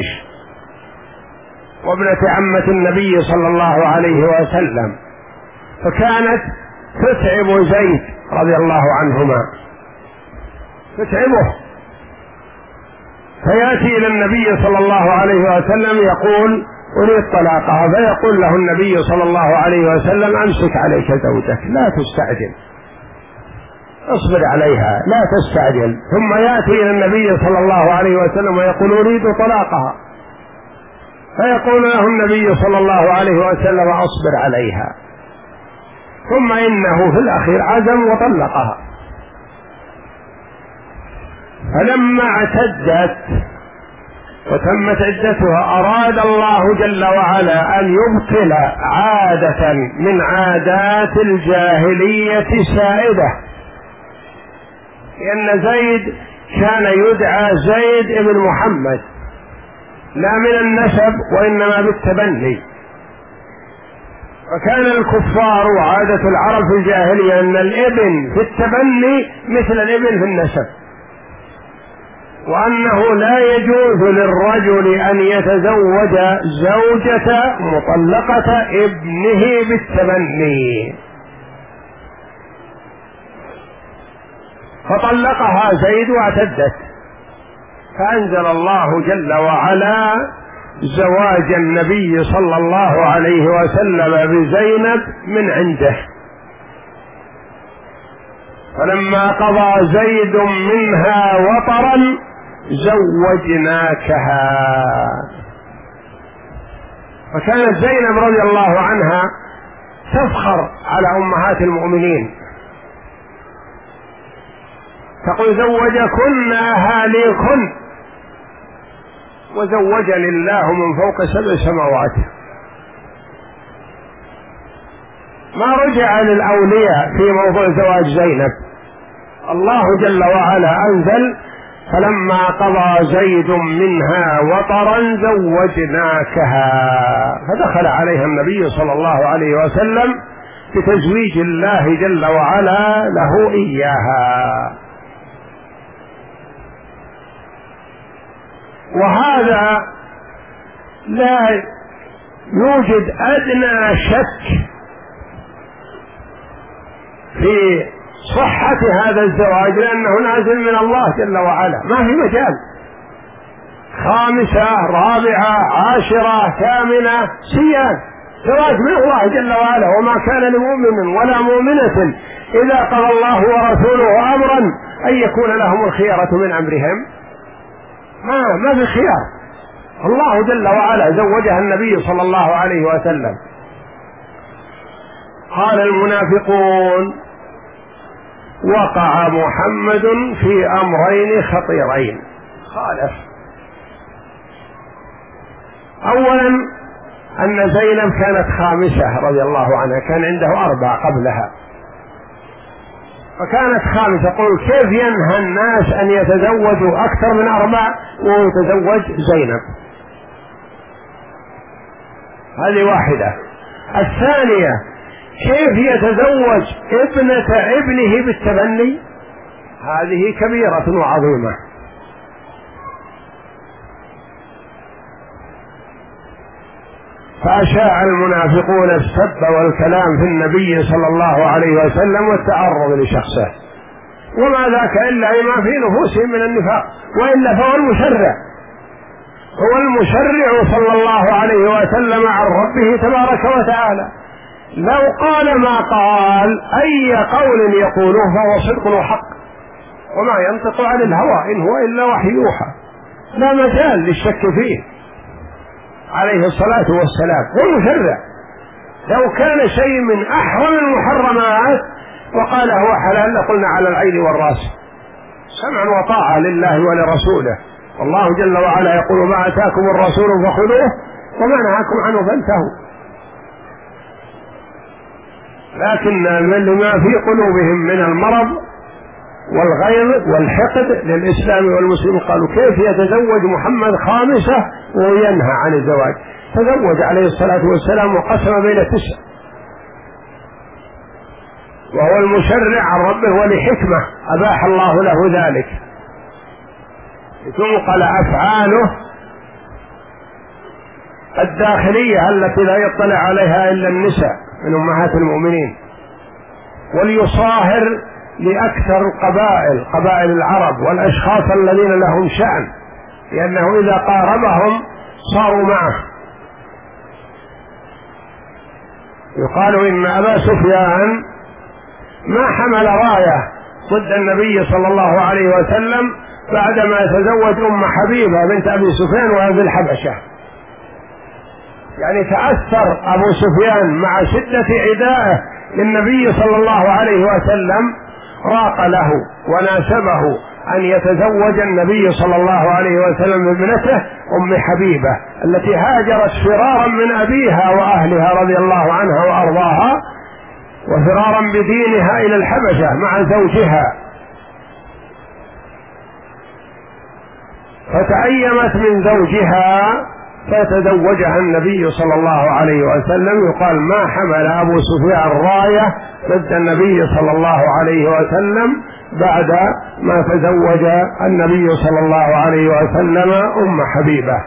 [SPEAKER 1] وابنة عمة النبي صلى الله عليه وسلم، فكانت تتعب زيد رضي الله عنهما، تتعبه، فيأتي إلى النبي صلى الله عليه وسلم يقول أريد طلاقها، فيقول له النبي صلى الله عليه وسلم أمسك عليك زوجك، لا تستعجل، اصبر عليها لا تستعجل. ثم يأتي إلى النبي صلى الله عليه وسلم ويقول أريد طلاقها، فيقول له النبي صلى الله عليه وسلم أصبر عليها. ثم إنه في الأخير عزم وطلقها. فلما اعتدت وتمت عدتها أراد الله جل وعلا أن يبطل عادة من عادات الجاهلية سائدة، لأن زيد كان يدعى زيد ابن محمد لا من النسب وإنما بالتبني. وكان الكفار وعادة العرب في الجاهلية أن الابن في التبني مثل الابن في النسب، وأنه لا يجوز للرجل أن يتزوج زوجة مطلقة ابنه بالتبني. فطلقها زيد واعتدت، فأنزل الله جل وعلا زواج النبي صلى الله عليه وسلم بزينب من عنده. فلما قضى زيد منها وطرا زوجناكها. فكانت زينب رضي الله عنها تفخر على أمهات المؤمنين، تقول زوجكن أهاليكن وزوجني الله من فوق 7 سماوات. ما رجع للأولياء في موضوع زواج زينب، الله جل وعلا أنزل: فلما قضى زيد منها وطرا زوجناكها، فدخل عليها النبي صلى الله عليه وسلم بتزويج الله جل وعلا له إياها. وهذا لا يوجد أدنى شك في صحة هذا الزواج، لأنه نازل من الله جل وعلا، ما في مجال. 5 4 10 8 سيان، زواج من الله جل وعلا. وما كان لمؤمن ولا مؤمنة إذا قضى الله ورسوله أمرا أن يكون لهم الخيرة من أمرهم، ما في خيار. الله جل وعلا زوجها النبي صلى الله عليه وسلم. قال المنافقون: وقع محمد في أمرين خطيرين. خالف: أولا أن زينب كانت خامسة رضي الله عنها، كان عنده 4 قبلها، فكانت خامسة. قل كيف ينهى الناس أن يتزوجوا أكثر من 4 وهو يتزوج زينب؟ هذه واحدة. الثانية: كيف يتزوج ابنة ابنه بالتبني؟ هذه كبيرة وعظيمة. فأشاع المنافقون السب والكلام في النبي صلى الله عليه وسلم والتعرض لشخصه، وما ذاك إلا ما في نفوسهم من النفاق، وإلا فهو المشرع، هو المشرع صلى الله عليه وسلم عن ربه تبارك وتعالى. لو قال ما قال أي قول يقوله فهو صدق وحق، وما ينطق عن الهوى إن هو إلا وحي يوحى، لا مجال للشك فيه عليه الصلاة والسلام. هو مشرع. لو كان شيء من أحرم المحرمات وقال هو حلال لقلنا على العين والرأس، سمعا وطاعة لله ولرسوله. والله جل وعلا يقول: ما أتاكم الرسول فخذوه وما نهاكم عنه فانتهوا. لكن لما في قلوبهم من المرض والغيظ والحقد للإسلام والمسلمين قالوا: كيف يتزوج محمد خامسة وينهى عن الزواج؟ تزوج عليه الصلاة والسلام وقسم بين 9، وهو المشرع عن ربه ولحكمة أباح الله له ذلك، تنقل أفعاله الداخلية التي لا يطلع عليها إلا النساء من أمهات المؤمنين، وليصاهر لأكثر قبائل العرب والأشخاص الذين لهم شأن، لأنه إذا قاربهم صاروا معه. يقال إن أبا سفيان ما حمل راية ضد النبي صلى الله عليه وسلم بعدما تزوج أم حبيبة بنت أبي سفيان وهي في الحبشة. يعني تأثر أبو سفيان مع شدة عدائه للنبي صلى الله عليه وسلم، راق له وناسبه أن يتزوج النبي صلى الله عليه وسلم بابنته أم حبيبة التي هاجرت فرارا من أبيها وأهلها رضي الله عنها وأرضاها، وفرارا بدينها إلى الحبشة مع زوجها، فتأيمت من زوجها فتزوجها النبي صلى الله عليه وسلم. يقال ما حمل أبو سفيان راية ضد النبي صلى الله عليه وسلم بعد ما تزوج النبي صلى الله عليه وسلم أم حبيبة.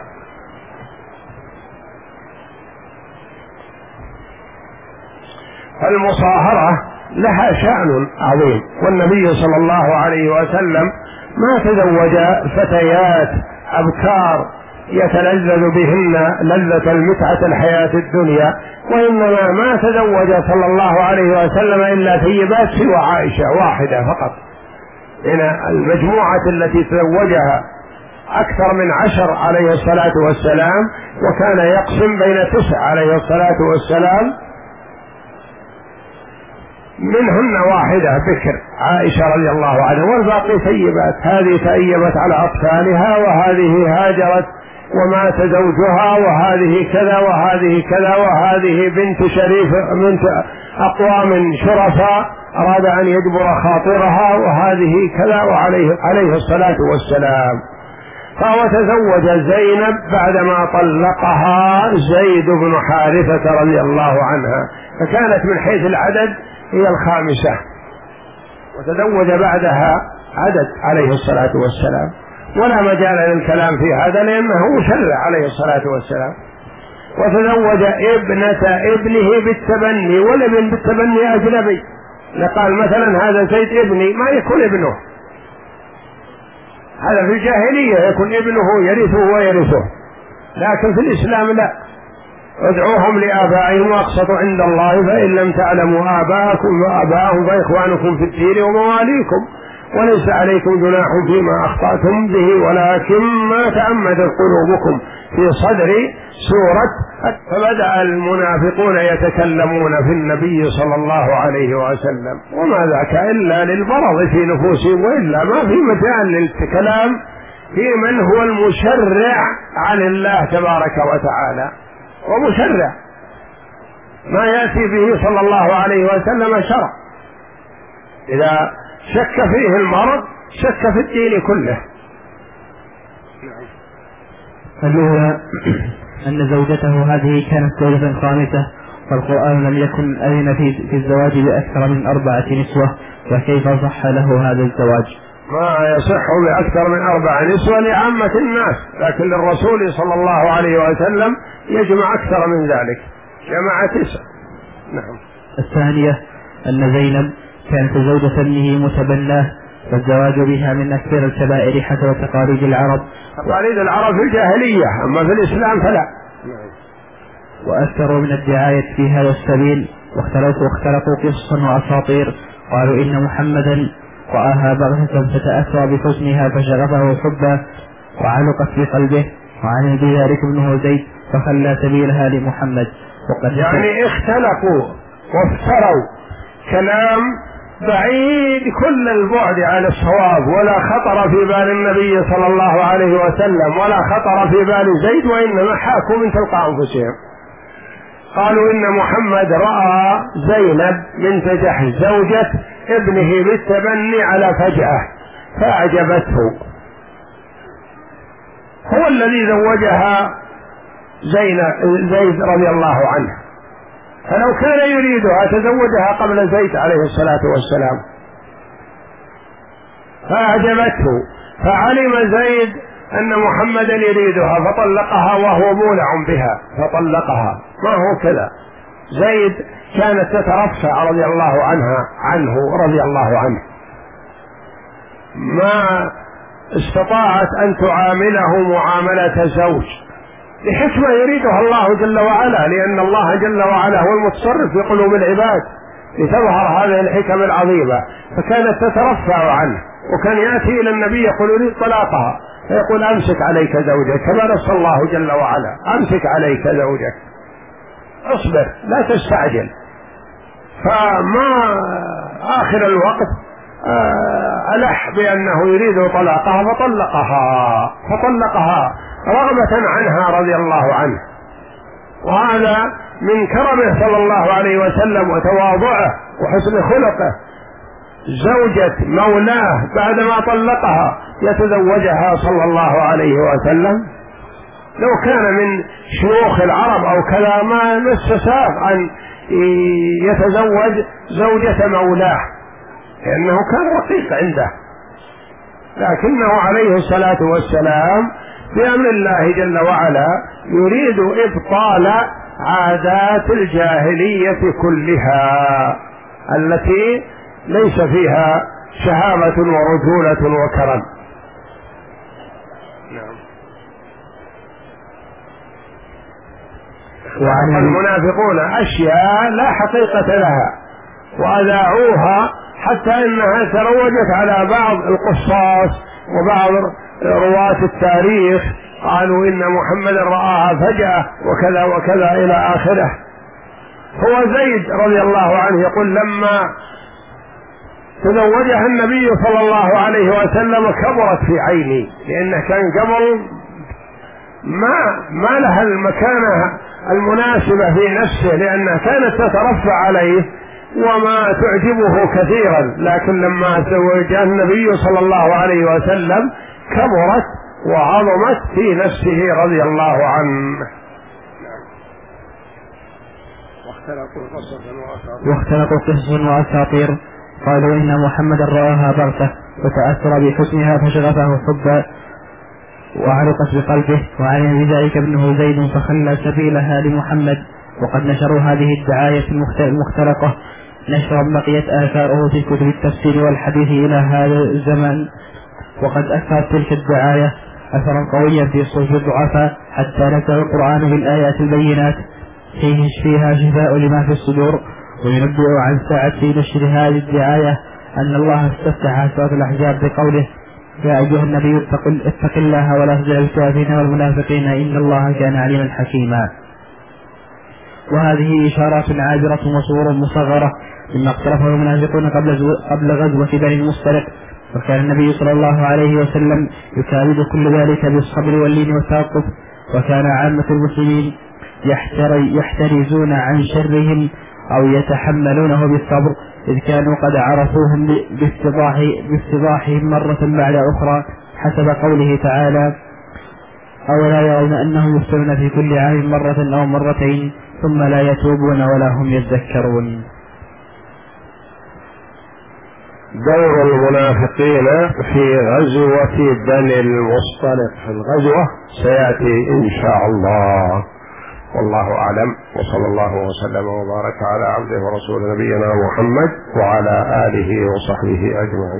[SPEAKER 1] فالمصاهرة لها شأن عظيم، والنبي صلى الله عليه وسلم ما تزوج فتيات أبكار يتلذذ بهن لذة المتعة الحياة الدنيا، وإنما ما تزوج صلى الله عليه وسلم إلا ثيبات سوى عائشة واحدة فقط من المجموعة التي تزوجها أكثر من 10 عليه الصلاة والسلام، وكان يقسم بين 9 عليه الصلاة والسلام، منهن واحدة بكر عائشة رضي الله عنها، والباقي ثيبات. هذه تأيبت على أطفالها، وهذه هاجرت ومات زوجها وهذه كذا وهذه كذا وهذه بنت شريف بنت أقوام شرفاء أراد أن يجبر خاطرها وهذه كذا، وعليه الصلاة والسلام. فهو تزوج زينب بعدما طلقها زيد بن حارثة رضي الله عنها، فكانت من حيث العدد هي الخامسة، وتزوج بعدها عدد عليه الصلاة والسلام، ولا مجال للكلام في هذا لأنه مشرع عليه الصلاة والسلام. وتزوج ابنة ابنه بالتبني، والابن بالتبني أجنبي، لقال مثلا هذا زيد ابني ما يكون ابنه، هذا في الجاهلية يكون ابنه يرثه ويرثه، لكن في الإسلام لا، ادعوهم لآبائهم وأقسطوا عند الله فإن لم تعلموا آباءكم وآباءهم فإخوانكم في الدين ومواليكم وليس عليكم جناح فيما أخطأتم به ولكن ما تعمدت قلوبكم في صدر سورة. فبدأ المنافقون يتكلمون في النبي صلى الله عليه وسلم، وما ذاك إلا للبرض في نفوسهم، وإلا ما في مجال للكلام في من هو المشرع عن الله تبارك وتعالى، ومشرع ما يأتي به صلى الله عليه وسلم شرع. إذا شك فيه المرض شك في الدين كله.
[SPEAKER 2] الأولى أن زوجته هذه كانت زوجة خامسة، والقرآن لم يكن أذن في الزواج بأكثر من 4 نسوة، وكيف صح له هذا الزواج؟
[SPEAKER 1] ما يصح بأكثر من 4 نسوة لعامة الناس، لكن للرسول صلى الله عليه وسلم يجمع أكثر من ذلك، جمع 9. نعم.
[SPEAKER 2] الثانية أن زينب كانت زوجة ابنه متبناه، والزواج بها من أكثر الكبائر حسب تقاليد العرب.
[SPEAKER 1] تقاليد العرب في الجاهلية، أما في الإسلام فلا.
[SPEAKER 2] وأكثروا من الدعاية في هذا السبيل، واختلقوا قصصا وأساطير، قالوا إن محمدا رآها بغتة فتأثر بحسنها فشغفه حبا وعلقت في قلبه، وعن بذلك ابنه زيد فخلى سبيلها لمحمد. وقد
[SPEAKER 1] يعني اختلقوا وافتروا كلام بعيد كل البعد عن الصواب، ولا خطر في بال النبي صلى الله عليه وسلم ولا خطر في بال زيد، وإنما حاكوا من تلقاء أنفسهم. قالوا إن محمد رأى زينب بنت جحش زوجة ابنه بالتبني على فجأة فأعجبته، هو الذي زوجها زيد رضي الله عنه، فلو كان يريدها تزوجها قبل زيد عليه الصلاة والسلام، فأعجبته، فعلم زيد أن محمدا يريدها فطلقها وهو مولع بها فطلقها. ما هو كذا، زيد كانت تترفع رضي الله عنه رضي الله عنه، ما استطاعت أن تعامله معاملة زوج لحكمة يريدها الله جل وعلا، لأن الله جل وعلا هو المتصرف في قلوب العباد لتظهر هذه الحكم العظيمة، فكانت تترفع عنه، وكان يأتي إلى النبي يقول يريد طلاقها فيقول أمسك عليك زوجك، كما نص الله جل وعلا أمسك عليك زوجك، اصبر لا تستعجل. فما آخر الوقت ألح بأنه يريد طلاقها فطلقها رغبة عنها رضي الله عنه. وهذا من كرمه صلى الله عليه وسلم وتواضعه وحسن خلقه، زوجة مولاه بعدما طلقها يتزوجها صلى الله عليه وسلم. لو كان من شيوخ العرب أو كذا ما نستساغ أن يتزوج زوجة مولاه، لأنه كان رقيق عنده، لكنه عليه الصلاة والسلام بأمر الله جل وعلا يريد إبطال عادات الجاهلية كلها التي ليس فيها شهامة ورجولة وكرم. وعن المنافقون أشياء لا حقيقة لها وأذاعوها، حتى إنها تروجت على بعض القصاص وبعض رواة التاريخ، قالوا إن محمد رآها فجأة وكذا وكذا إلى آخره. هو زيد رضي الله عنه يقول لما تزوجها النبي صلى الله عليه وسلم كبرت في عيني، لأنه كان قبل ما لها المكانة المناسبة في نفسه، لأنها كانت تترفع عليه وما تعجبه كثيرا، لكن لما تزوجها النبي صلى الله عليه وسلم كبرت وعظمت في نفسه رضي الله عنه.
[SPEAKER 2] واختلقوا قصص وأساطير. قالوا إن محمدا رآها بغتة وتأثر بحسنها فشغفه حبا وعلقت بقلبه، وعلم بذلك ابنه زيد فخلى سبيلها لمحمد. وقد نشروا هذه الدعاية المختلقة نشرا بقيت آثاره في كتب التفسير والحديث إلى هذا الزمان، وقد أثرت تلك الدعاية أثرا قويا في صدور الضعفاء حتى نزل القرآن بالآيات البينات فيها شفاء لما في الصدور. وينبئ عن ساعة في نشر هذه الدعاية أن الله استفتح سورة الأحزاب بقوله: يا أيها النبي اتق الله ولا تطع الكافرين والمنافقين إن الله كان عليما حكيما. وهذه إشارات عابرة وصور مصغرة مما اقترفه المنافقون قبل غزوة بني المصطلق، وكان النبي صلى الله عليه وسلم يكابد كل ذلك بالصبر واللين والتوقف. وكان عامة المسلمين يحترزون عن شرهم أو يتحملونه بالصبر، إذ كانوا قد عرفوهم بافتضاحهم مرة بعد أخرى، حسب قوله تعالى: أولا يرون أنهم يفتنون في كل عام مرة أو مرتين ثم لا يتوبون ولا هم يذكرون.
[SPEAKER 1] دور المنافقين في غزوة بني المصطلق في الغزوة سيأتي إن شاء الله، والله أعلم، وصلى الله وسلم وبارك على عبده ورسوله نبينا محمد وعلى آله وصحبه أجمعين.